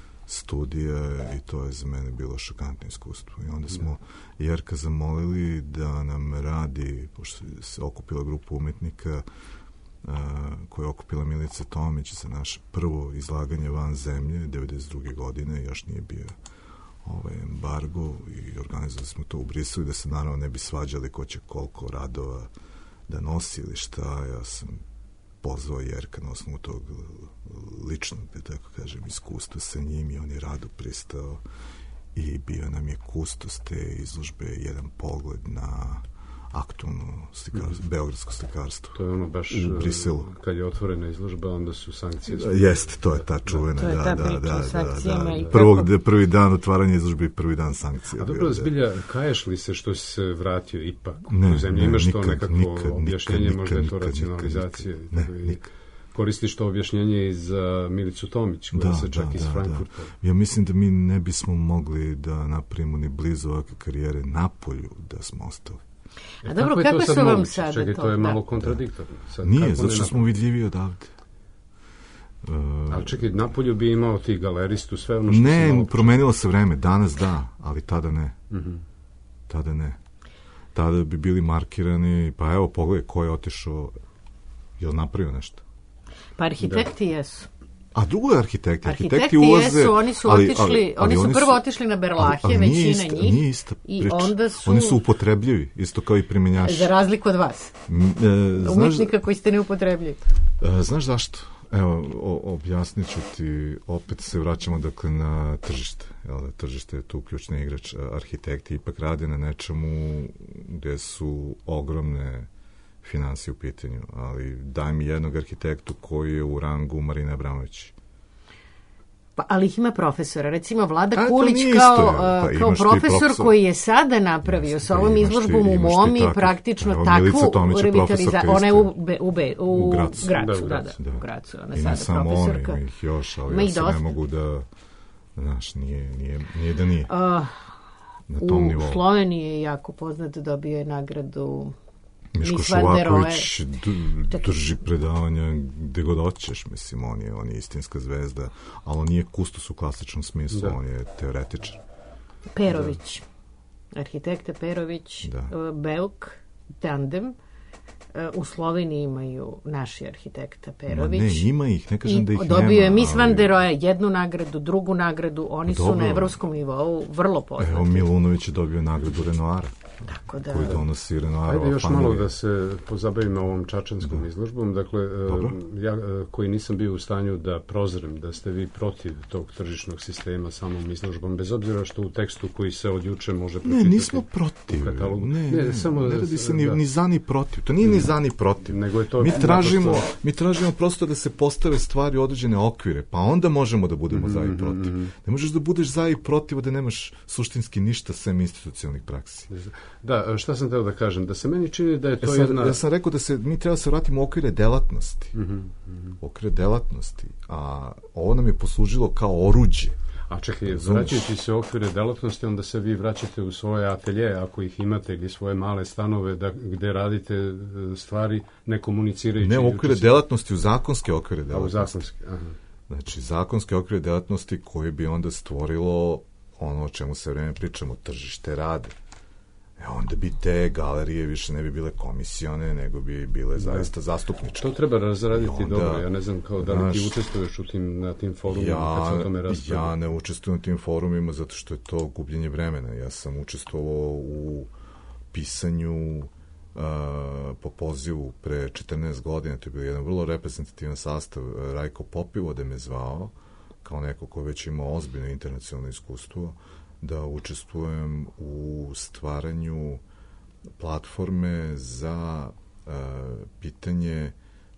studija i to je za mene bilo šokantno iskustvo. I onda smo Jerka zamolili da nam radi, pošto se okupila grupa umetnika uh, koja je okupila Milica Tomić za naše prvo izlaganje van zemlje devedeset druge godine, još nije bio ovaj embargo i organizovali smo to u Briselu da se naravno ne bi svađali ko će koliko radova da nosi ili šta. Ja sam pozvao Jerka na osnovu tog ličnog, da tako kažem, iskustva sa njim i on je rado pristao i bio nam je kustos te izložbe jedan pogled na aktualno slikarstvo, mm. beogradsko slikarstvo. To je ono baš u Briselu. Kad je otvorena izložba, onda su sankcije. Jeste, to je ta čuvena. Da, da, da, da, da, da, da. I Prvog, kako... Prvi dan otvaranja izložbe i prvi dan sankcija. A dobro, zbilja, kaješ li se što si se vratio ipak ne, u zemlji? Ne, Imaš nikad, to nekako nikad, objašnjenje, nikad, možda je to nikad, racionalizacija? Nikad, ne, nikad. Koristiš to objašnjenje i za Milicu Tomić, koja da, se čak da, iz da, Frankfurta. Da. Ja mislim da mi ne bismo mogli da napravimo ni blizu ovakve karijere napolju da smo ostali. A dobro, kako, kako su vam sada Čekaj, to? to je da. malo kontradiktorno. Sad, nije, zato što smo vidljivi odavde. Uh, ali čekaj, napolju bi imao ti galeristu, sve ono što ne, malo... promenilo se vreme, danas da, ali tada ne. Uh-huh. Tada ne. Tada bi bili markirani, pa evo, pogledaj ko je otišao, je li napravio nešto? Pa arhitekti da. jesu. A drugo je arhitekti. Arhitekti, arhitekti ulaze, jesu, oni su ali, otišli, ali, ali, oni su oni prvo su, otišli na Berlahe, ali, ali većina ista, njih. Nije ista I onda su... Oni su upotrebljivi, isto kao i primjenjači. Za razliku od vas. M, e, Umetnika znaš, koji ste neupotrebljivi. E, znaš zašto? Evo, o, objasnit ću ti, opet se vraćamo dakle na tržište. Jel, da, tržište je tu ključni igrač. Arhitekti ipak rade na nečemu gde su ogromne finansije u pitanju, ali daj mi jednog arhitektu koji je u rangu Marina Abramović. Pa, ali ih ima profesora. Recimo Vlada A, Kulić kao, pa, kao profesor, profesor koji je sada napravio jeste, sa ovom izložbom ti, u Momi tako, praktično evo, takvu revitalizaciju. Ona je u, be, u, be, u, u Gracu. Gracu, da, da, da, u Gracu. Ona je sada profesorka. Oni, ima ih još, ali ja se ne mogu da, znaš, nije, nije, nije da nije. Uh, na tom u nivou. U Sloveniji je jako poznat, dobio je nagradu Miško Šovaković drži predavanja gde god hoćeš, mislim, on je, on je istinska zvezda, ali on nije kustos u klasičnom smislu, da. On je teoretičar. Perović, da. Arhitekta Perović, da. Beuk, tandem, u Sloveniji imaju naši arhitekta Perović. Ma ne, ima ih, ne kažem da ih nema. Dobio je Miss Van der Rohe jednu nagradu, drugu nagradu, oni dobro. Su na evropskom nivou vrlo poznati. Evo, Milunović je dobio nagradu Renoara. Tako da... koji donosi Renoirova Ajde još familija. malo da se pozabavimo ovom čačanskom da. Izložbom. Dakle, Dobro. ja koji nisam bio u stanju da prozrem da ste vi protiv tog tržišnog sistema samom izložbom, bez obzira što u tekstu koji se od juče može pročitati. Ne, nismo protiv. Ne, ne, ne, samo ne radi se ni, da. ni za ni protiv. To nije ni za ni protiv. Nego je to mi, tražimo, naprosto... mi tražimo prosto da se postave stvari u određene okvire, pa onda možemo da budemo mm-hmm, za i protiv. Mm-hmm. Ne možeš da budeš za i protiv, da nemaš suštinski ništa sem institucionalnih praksi. Da, šta sam teo da kažem? Da se meni čini da je to ja sam, jedna... Ja sam rekao da se mi treba se vratimo u okvire delatnosti. Mm-hmm, mm-hmm. Okvire delatnosti. A ovo nam je poslužilo kao oruđe. A čekaj, vraćajući se u okvire delatnosti, onda se vi vraćate u svoje atelje, ako ih imate, ili svoje male stanove da, gde radite stvari ne komunicirajući. Ne u okvire se... delatnosti, u zakonske okvire delatnosti. A u zakonske, aha. Znači, zakonske okvire delatnosti koje bi onda stvorilo ono o čemu se vreme pričamo, tržište rade. E onda bi te galerije više ne bi bile komisione, nego bi bile zaista zastupničke. To treba razraditi onda, dobro. Ja ne znam kao da li ti učestvuješ u tim, na tim forumima ja, kad se o tome raspravlja. Ja ne učestvujem u tim forumima zato što je to gubljenje vremena. Ja sam učestvovao u pisanju uh, po pozivu pre četrnaest godina. To je bio jedan vrlo reprezentativan sastav. Rajko Popivode me zvao kao neko ko već ima ozbiljno internacionalno iskustvo da učestvujem u stvaranju platforme za uh, pitanje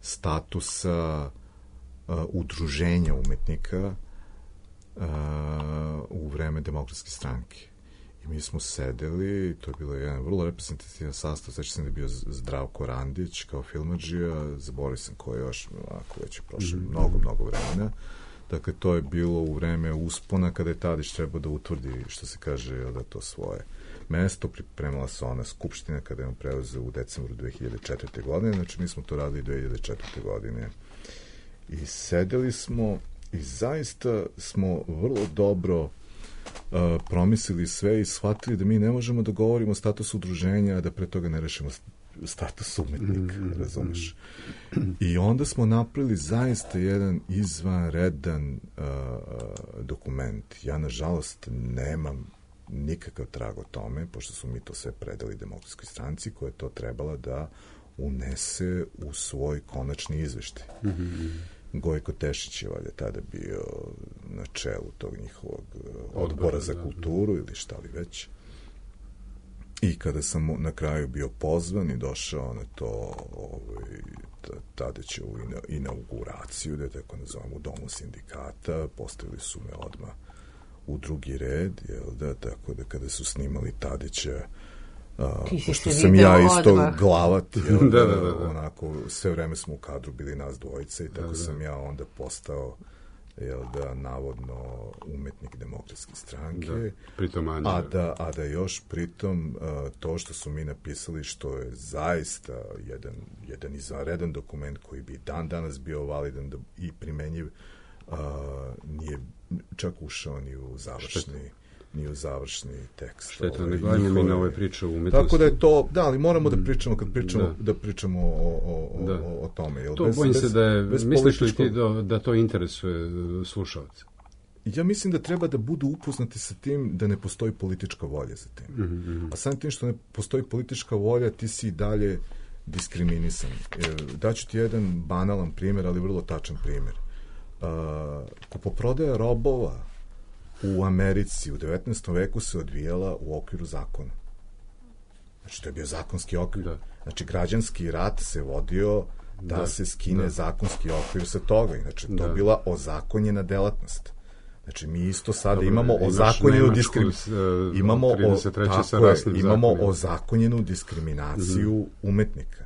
statusa uh, udruženja umetnika uh, u vreme Demokratske stranke. I mi smo sedeli, to je bilo jedan vrlo reprezentativan sastav, znači sam da je bio Zdravko Randić kao filmadžija, zaboravio sam ko je još, ako već je prošlo mm-hmm. mnogo, mnogo vremena. Dakle, to je bilo u vreme uspona kada je Tadić trebao da utvrdi, što se kaže, da to svoje mesto. Pripremala se ona skupština kada je on preuzeo u decembru dve hiljade četvrte. godine, znači mi smo to radili dve hiljade četvrte. godine. I sedeli smo i zaista smo vrlo dobro uh, promislili sve i shvatili da mi ne možemo da govorimo o statusu udruženja, a da pre toga ne rešimo status umetnika, mm-hmm. razumeš? I onda smo napravili zaista jedan izvanredan uh, dokument. Ja, nažalost, nemam nikakav trag o tome, pošto su mi to sve predali Demokratskoj stranci, koja je to trebala da unese u svoj konačni izveštaj. Mm-hmm. Gojko Tešić je valjda tada bio na čelu tog njihovog odbora, odbora za kulturu ili šta li već. I kada sam na kraju bio pozvan i došao na to ovaj, Tadićevu inauguraciju, da je tako nazovem, u domu sindikata, postavili su me odmah u drugi red, jel da, tako da kada su snimali Tadića, a, pošto sam ja isto odmah glavat, jel da, da, da, da, onako, sve vreme smo u kadru bili nas dvojice i tako da, da. sam ja onda postao, jel da, navodno umetnik Demokratske stranke, da, pritom a, da, a da još pritom a, to što su mi napisali, što je zaista jedan, jedan izvanredan dokument koji bi dan danas bio validan da, i primenjiv, a, nije čak ušao ni u završni Šteta. ni u završni tekst. Šteta, ne gledamo mi na ove priče u umetnosti. Tako da je to, da, ali moramo da pričamo kad pričamo, da, da pričamo o, o, da. o, o tome. Jel, to bez, bojim bez, se da je, misliš li ti da, da to interesuje slušalce? Ja mislim da treba da budu upoznati sa tim da ne postoji politička volja za tim. Mm-hmm. A samim tim što ne postoji politička volja, ti si i dalje diskriminisan. Daću ti jedan banalan primjer, ali vrlo tačan primjer. Uh, kupoprodaja robova u Americi u devetnaestom veku se odvijala u okviru zakona. Znači, to je bio zakonski okvir. Da. Znači, građanski rat se vodio da, da se skine da. zakonski okvir sa toga. Inače, to je bila ozakonjena delatnost. Znači, mi isto sada Dobre, imamo ozakonjenu diskriminaciju. Imamo, o, tako je, imamo ozakonjenu diskriminaciju mm-hmm. umetnika.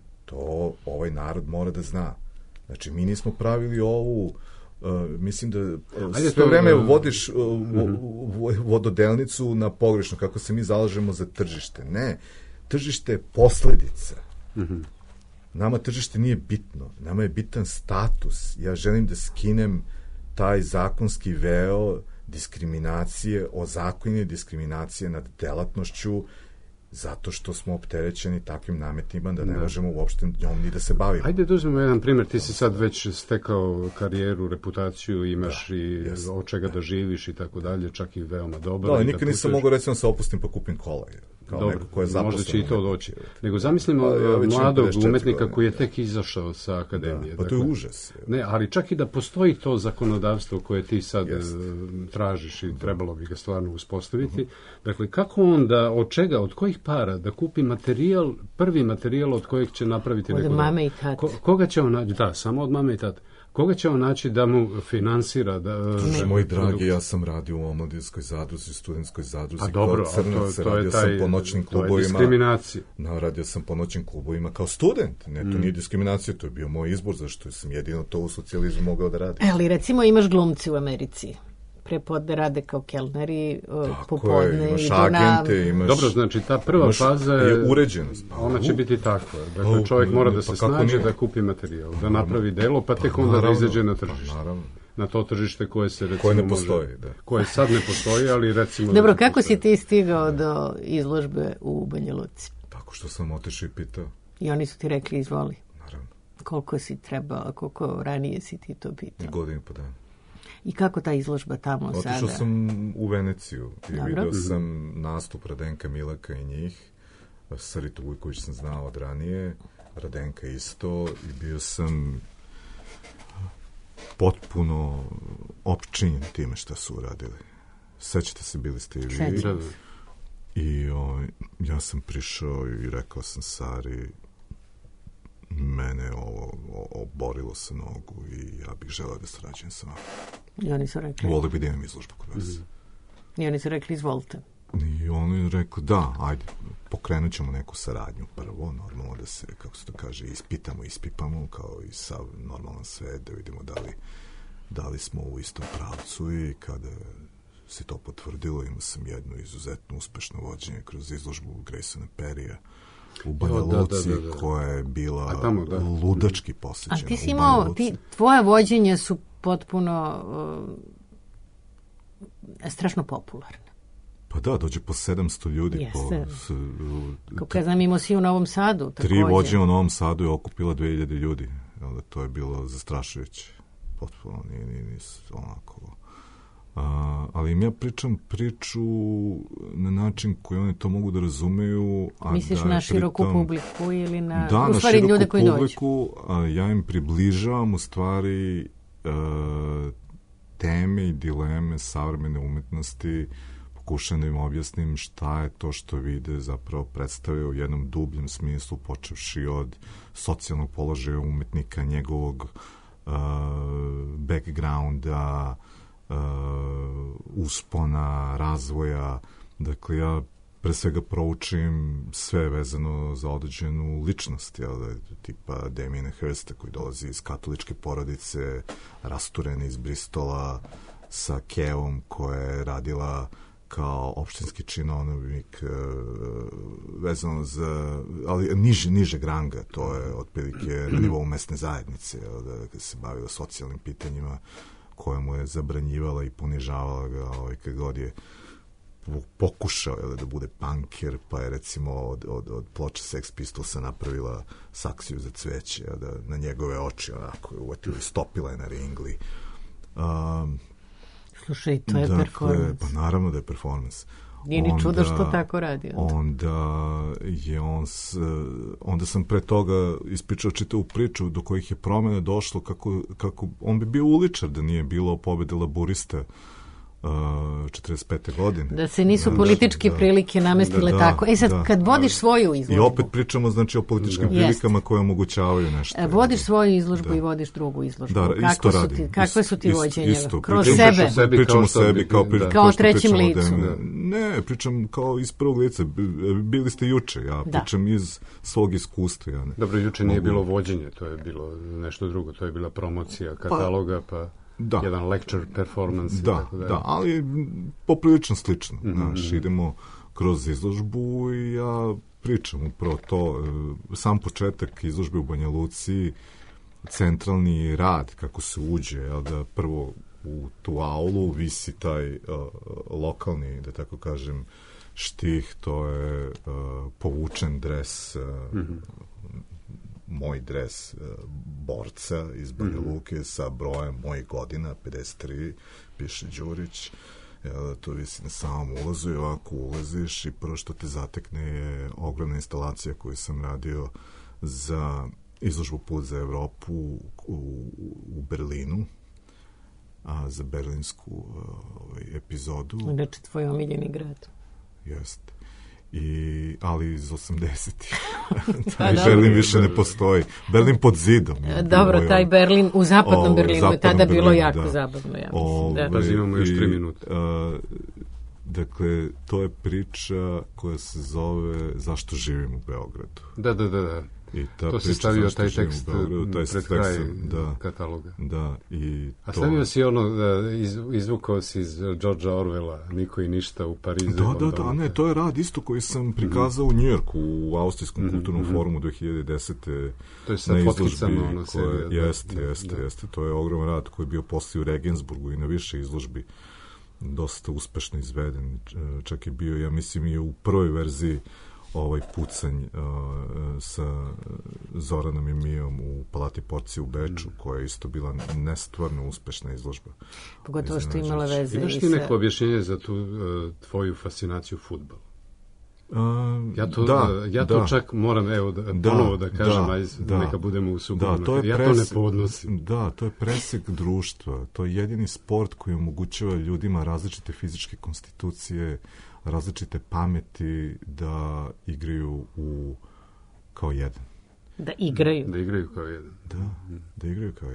To ovaj narod mora da zna. Znači, mi nismo pravili ovu, uh, mislim da uh, sve to, vreme vodiš uh, uh-huh. vododelnicu na pogrešno, kako se mi zalažemo za tržište. Ne, tržište je posledica. Uh-huh. Nama tržište nije bitno, nama je bitan status. Ja želim da skinem taj zakonski veo diskriminacije, ozakonjene diskriminacije nad delatnošću, zato što smo opterećeni takvim nametima da ne da. možemo uopšte njom ni da se bavimo. Ajde da uzmemo jedan primjer, ti si sad već stekao karijeru, reputaciju, imaš da, i yes, od čega da. da živiš i tako dalje, čak i veoma dobro. Da, nikad da nisam mogao recimo se opustim pa kupim kola, kao dobro, neko ko je zaposlen. Možda će i to doći. Nego zamislimo ja, mladog umetnika godine. koji je tek izašao sa akademije. Da, pa to je užas. Ne, ali čak i da postoji to zakonodavstvo koje ti sad yes. tražiš i trebalo bi ga stvarno uspostaviti. Uh-huh. Dakle, kako on da, od čega, od kojih para da kupi materijal, prvi materijal od kojeg će napraviti od neko... Od mame i tate. Ko, koga će on naći? Da, samo od mame i tate. Koga će on naći da mu finansira? Da, ne, moji dragi, ja sam radio u omladinskoj zadruzi, studentskoj zadruzi. A dobro, kao crnac, to, to radio je taj, sam po noćnim klubovima. To je diskriminacija. No, radio sam po noćnim klubovima kao student. Ne, to mm. nije diskriminacija, to je bio moj izbor, zašto sam jedino to u socijalizmu mogao da radim. Ali recimo imaš glumci u Americi. Prepodne rade kao kelneri, popodne imaš agente, na... imaš... Dobro, znači ta prva faza je uređenost. Ona će biti takva. Dakle, čovjek mora da se pa snađe da kupi materijal, da napravi delo, pa tek onda da izađe na tržište. Naravno. Na to tržište koje se recimo koje ne postoji, može, da. Koje sad ne postoji, ali recimo... Dobro, kako postoji. Si ti stigao do izložbe u Banja Luci? Tako što sam otišao i pitao. I oni su ti rekli izvoli. Naravno. Koliko si trebao, koliko ranije si ti to pitao? Godinu po dan. I kako ta izložba tamo Otišao sada? Otišao sam u Veneciju i Dobro. vidio sam nastup Radenka Milaka i njih. Saritu Vujković sam znao od ranije, Radenka isto, i bio sam potpuno opčinjen time šta su uradili. Sećate se, bili ste i vi. Sećam. I o, ja sam prišao i rekao sam Sari, mene ovo oborilo se nogu i ja bih želeo da sarađujem sa vama. I oni su rekli... Volio bi da imam izložbu kod vas. Mm-hmm. I oni su rekli, izvolite. I on je rekao, da, ajde, pokrenut ćemo neku saradnju prvo, normalno da se, kako se to kaže, ispitamo, ispipamo, kao i sav normalan svet, da vidimo da li, da li smo u istom pravcu i kada se to potvrdilo, imao sam jedno izuzetno uspešno vođenje kroz izložbu Graysona Perrya u Banja Luci, da, da, da, da. koja je bila tamo, da. ludački posjećena. A ti si imao, ti, tvoje vođenje su potpuno uh, strašno popularne. Pa da, dođe po sedamsto ljudi. Jeste. Po, s, Kako ja znam, imao si u Novom Sadu. Takođe. Tri vođe u Novom Sadu je okupila dve hiljade ljudi. To je bilo zastrašujuće. Potpuno nije, nije, nije onako... A, ali im ja pričam priču na način koji oni to mogu da razumeju. A misliš da na široku pritom, publiku ili na, da, u stvari na ljude koji dođu? publiku, a, ja im približavam u stvari a, teme i dileme savremene umetnosti, pokušam da im objasnim šta je to što vide zapravo predstavio u jednom dubljem smislu, počevši od socijalnog položaja umetnika, njegovog uh, backgrounda, uh, uspona, razvoja. Dakle, ja pre svega proučim sve vezano za određenu ličnost, jel, tipa Damiena Hirsta koji dolazi iz katoličke porodice, rasturen iz Bristola, sa Kevom koja je radila kao opštinski činovnik uh, vezano za, ali niže, nižeg ranga, to je otprilike na nivou mesne zajednice, da se bavila socijalnim pitanjima koja mu je zabranjivala i ponižavala ga ovaj, kad god je pokušao jel, da bude punker, pa je recimo od, od, od ploče Sex Pistolsa napravila saksiju za cveće, jel, da na njegove oči onako je uvatila i stopila je na ringli. Um, Slušaj, to je dakle, performans. Pa naravno da je performans. Nije ni čudo što tako radi. Onda, onda je on s, onda sam pre toga ispričao čitavu priču do kojih je promene došlo, kako, kako on bi bio uličar da nije bilo pobede laburista uh, četrdeset pete godine. Da se nisu političke da, prilike namestile da, tako. E sad, da, kad vodiš da, svoju izložbu... I opet pričamo, znači, o političkim da. prilikama koje omogućavaju nešto. E, vodiš svoju izložbu da. i vodiš drugu izložbu. Da, kako isto su radim. Ti, kakve su ti vođenja? Isto, kroz pričam sebe? Sebi, pričam o sebi kao, pri, da. kao trećim licu. Da. Ne, pričam kao iz prvog lica. Bili ste juče, ja da. pričam iz svog iskustva. Ja ne. Dobro, juče nije bilo vođenje, to je bilo nešto drugo, to je bila promocija kataloga, pa... Da. Jedan lecture performance. Da, tako da, da, ali poprilično slično. Mm-hmm. Znaš, idemo kroz izložbu i ja pričam upravo to. Sam početak izložbe u Banja Luci, centralni rad, kako se uđe, jel, da prvo u tu aulu visi taj uh, lokalni, da tako kažem, štih, to je uh, povučen dres uh, mm-hmm. moj dres uh, borca iz Banja Luke mm-hmm. sa brojem mojih godina, pedeset tri, piše Đurić. Jel, to visi na samom ulazu i ovako ulaziš i prvo što te zatekne je ogromna instalacija koju sam radio za izložbu Put za Evropu u, u, u Berlinu, a za berlinsku uh, ovaj, epizodu. Znači, tvoj omiljeni grad. Jeste. I, ali iz osamdesetih. Taj da, Berlin više ne postoji. Berlin pod zidom. Dobro, taj Berlin, u zapadnom o, Berlinu je tada Berlinu, bilo jako da. zabavno, ja mislim. Da. Pa imamo još tri minute. Uh, dakle, to je priča koja se zove Zašto živim u Beogradu. Da, da, da, da. I ta to si stavio taj tekst Beogradu, taj pred kraj da, kataloga. Da, i A to... stavio si ono, da, iz, izvukao si iz Georgea Orwella, Niko i ništa u Parizu. Da, da, da, ne, to je rad isto koji sam prikazao mm-hmm. u Njujorku, u Austrijskom mm-hmm. kulturnom mm-hmm. forumu dve hiljade desete. To je sa fotkicama ono serija. Jeste, da, jeste, da. jeste. To je ogroman rad koji je bio poslije u Regensburgu i na više izložbi dosta uspešno izveden. Čak je bio, ja mislim, i u prvoj verziji ovaj pucanj uh, sa Zoranom i Mijom u Palati Porcije u Beču, koja je isto bila nestvarno uspešna izložba. Pogotovo što imala veze. Imaš ti neko objašnjenje za tu uh, tvoju fascinaciju fudbalu? Uh, ja to, da, ja to da, čak moram evo da, da ponovo da kažem, da, ajde, da, neka budemo u subotu. Da, to je ja presek, to ne podnosim. Da, to je presek društva. To je jedini sport koji omogućava ljudima različite fizičke konstitucije, različite pameti da igraju u kao jedan. Da igraju? Da igraju kao jedan. Da, da igraju kao jedan.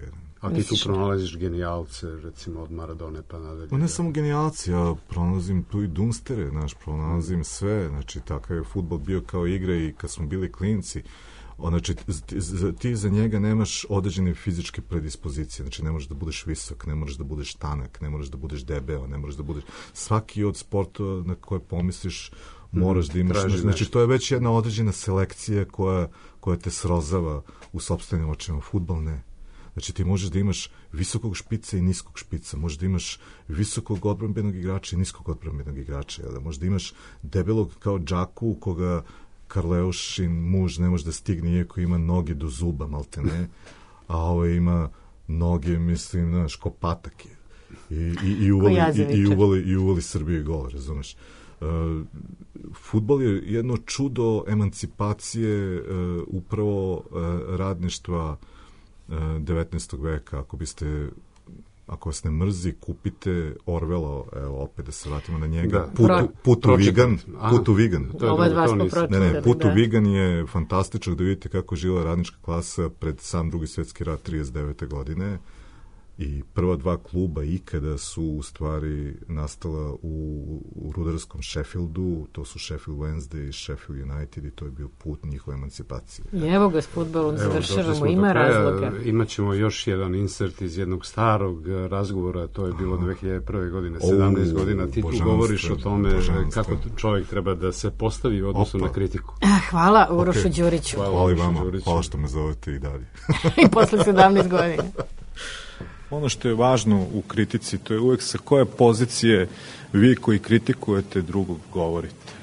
A ti tu pronalaziš genijalce, recimo od Maradone pa nadalje. Ma ne samo genijalci, ja pronalazim tu i Dunstere, znaš, pronalazim mm. sve, znači takav je fudbal bio kao igra i kad smo bili klinci. Znači, ti za njega nemaš određene fizičke predispozicije, znači ne možeš da budeš visok, ne možeš da budeš tanak, ne možeš da budeš debeo, ne možeš da budeš... Svaki od sporta na koje pomisliš moraš da imaš... Traži znači, nešto. To je već jedna određena selekcija koja, koja te srozava u sopstvenim očima. Fudbal ne. Znači, ti možeš da imaš visokog špica i niskog špica, možeš da imaš visokog odbrambenog igrača i niskog odbrambenog igrača, da možeš da imaš debelog kao Džaku koga Karleušin muž ne može da stigne, iako ima noge do zuba, malte ne, a ovo ima noge, mislim, znaš, ko patak je. I, i, i, uvali, i, i, uvali, i uvali Srbije gol, razumeš. Uh, fudbal je jedno čudo emancipacije uh, upravo uh, radništva uh, devetnaestog veka. Ako biste ako vas ne mrzi, kupite Orwella, evo, opet da se vratimo na njega, da. Putu, putu Vigan, Putu Vigan. Ovo je dva smo pročitali. Ne, ne, Putu da. Vigan je fantastičan da vidite kako žila radnička klasa pred sam drugi svjetski rat trideset devete godine i prva dva kluba ikada su u stvari nastala u, u rudarskom Sheffieldu, to su Sheffield Wednesday i Sheffield United i to je bio put njihove emancipacije. I evo ga s fudbalom završavamo, ima razloga. Imaćemo još jedan insert iz jednog starog razgovora, to je bilo dve hiljade prve. godine, sedamnaest godina. Ti tu govoriš o tome kako čovjek treba da se postavi u odnosu Opa. na kritiku. Hvala Urošu okay. Đuriću. Hvala, Hvala i vama, hvala što me zovete i dalje. I posle sedamnaest godina. Ono što je važno u kritici, to je uvek sa koje pozicije vi koji kritikujete drugog govorite.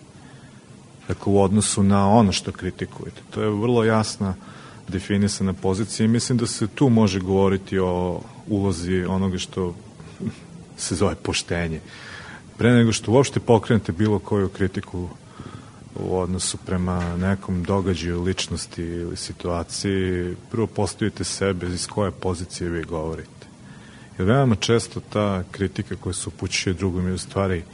Dakle, u odnosu na ono što kritikujete. To je vrlo jasna definisana pozicija i mislim da se tu može govoriti o ulozi onoga što se zove poštenje. Pre nego što uopšte pokrenete bilo koju kritiku u odnosu prema nekom događaju, ličnosti ili situaciji, prvo postavite sebe iz koje pozicije vi govorite. Jer veoma često ta kritika koja se upućuje drugom je u stvari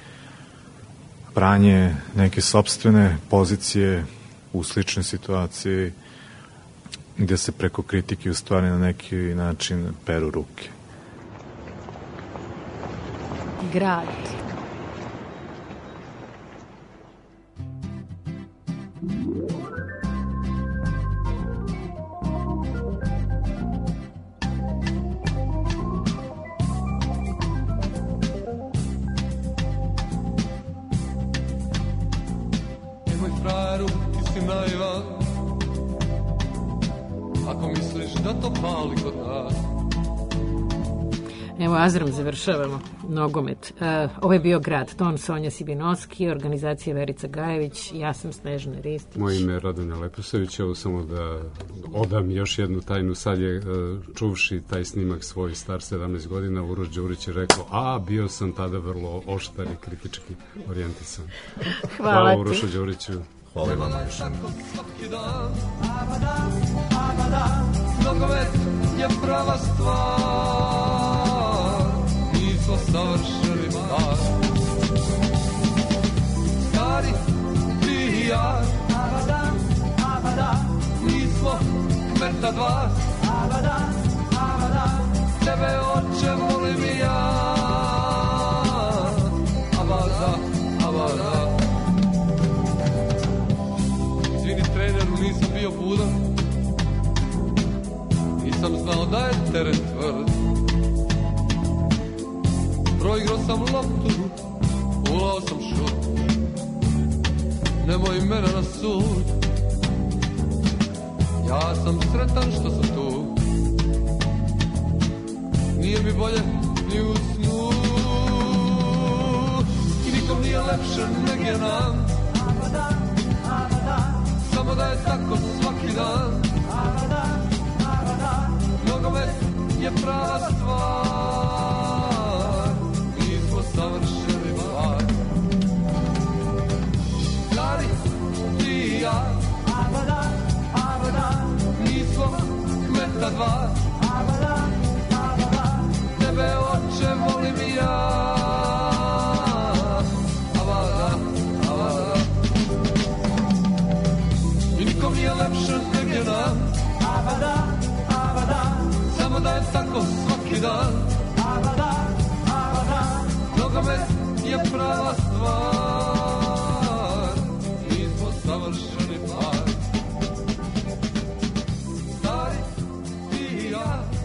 branje neke sopstvene pozicije u sličnoj situaciji gde se preko kritike u stvari na neki način peru ruke. Grad. Evo, Azram, završavamo nogomet. Uh, ovo je bio Grad. Ton Sonja Sibinoski, organizacija Verica Gajević, ja sam Snežana Ristić. Moje ime je Radonja Leposavić, evo samo da odam još jednu tajnu. Sad je, uh, čuvši taj snimak svoj star sedamnaest godina, Uroš Đurić je rekao, a bio sam tada vrlo oštar i kritički orijentisan. Hvala, Hvala ti. Urošu Đuriću. Hvala vam. Nogomet je prava stvar, mi smo savršeni stari. Stari, ti i ja, mi smo kmeta dva. Tebe oče volim i ja, avada, avada. Izvini treneru, nisam bio budan, nisam znao da je teren tvrd. Proigrao sam loptu, ulao sam šut, nemoj mene na sud. Ja sam sretan što sam tu, nije mi bolje ni u snu. I nikom nije lepše nego je nam, samo da je tako svaki dan. Nogomet je prava stvar, mi smo savršeni stvar. Stari, ti i ja, mi smo kmeta dva. Tebe oče volim i ja, avada, avada. ja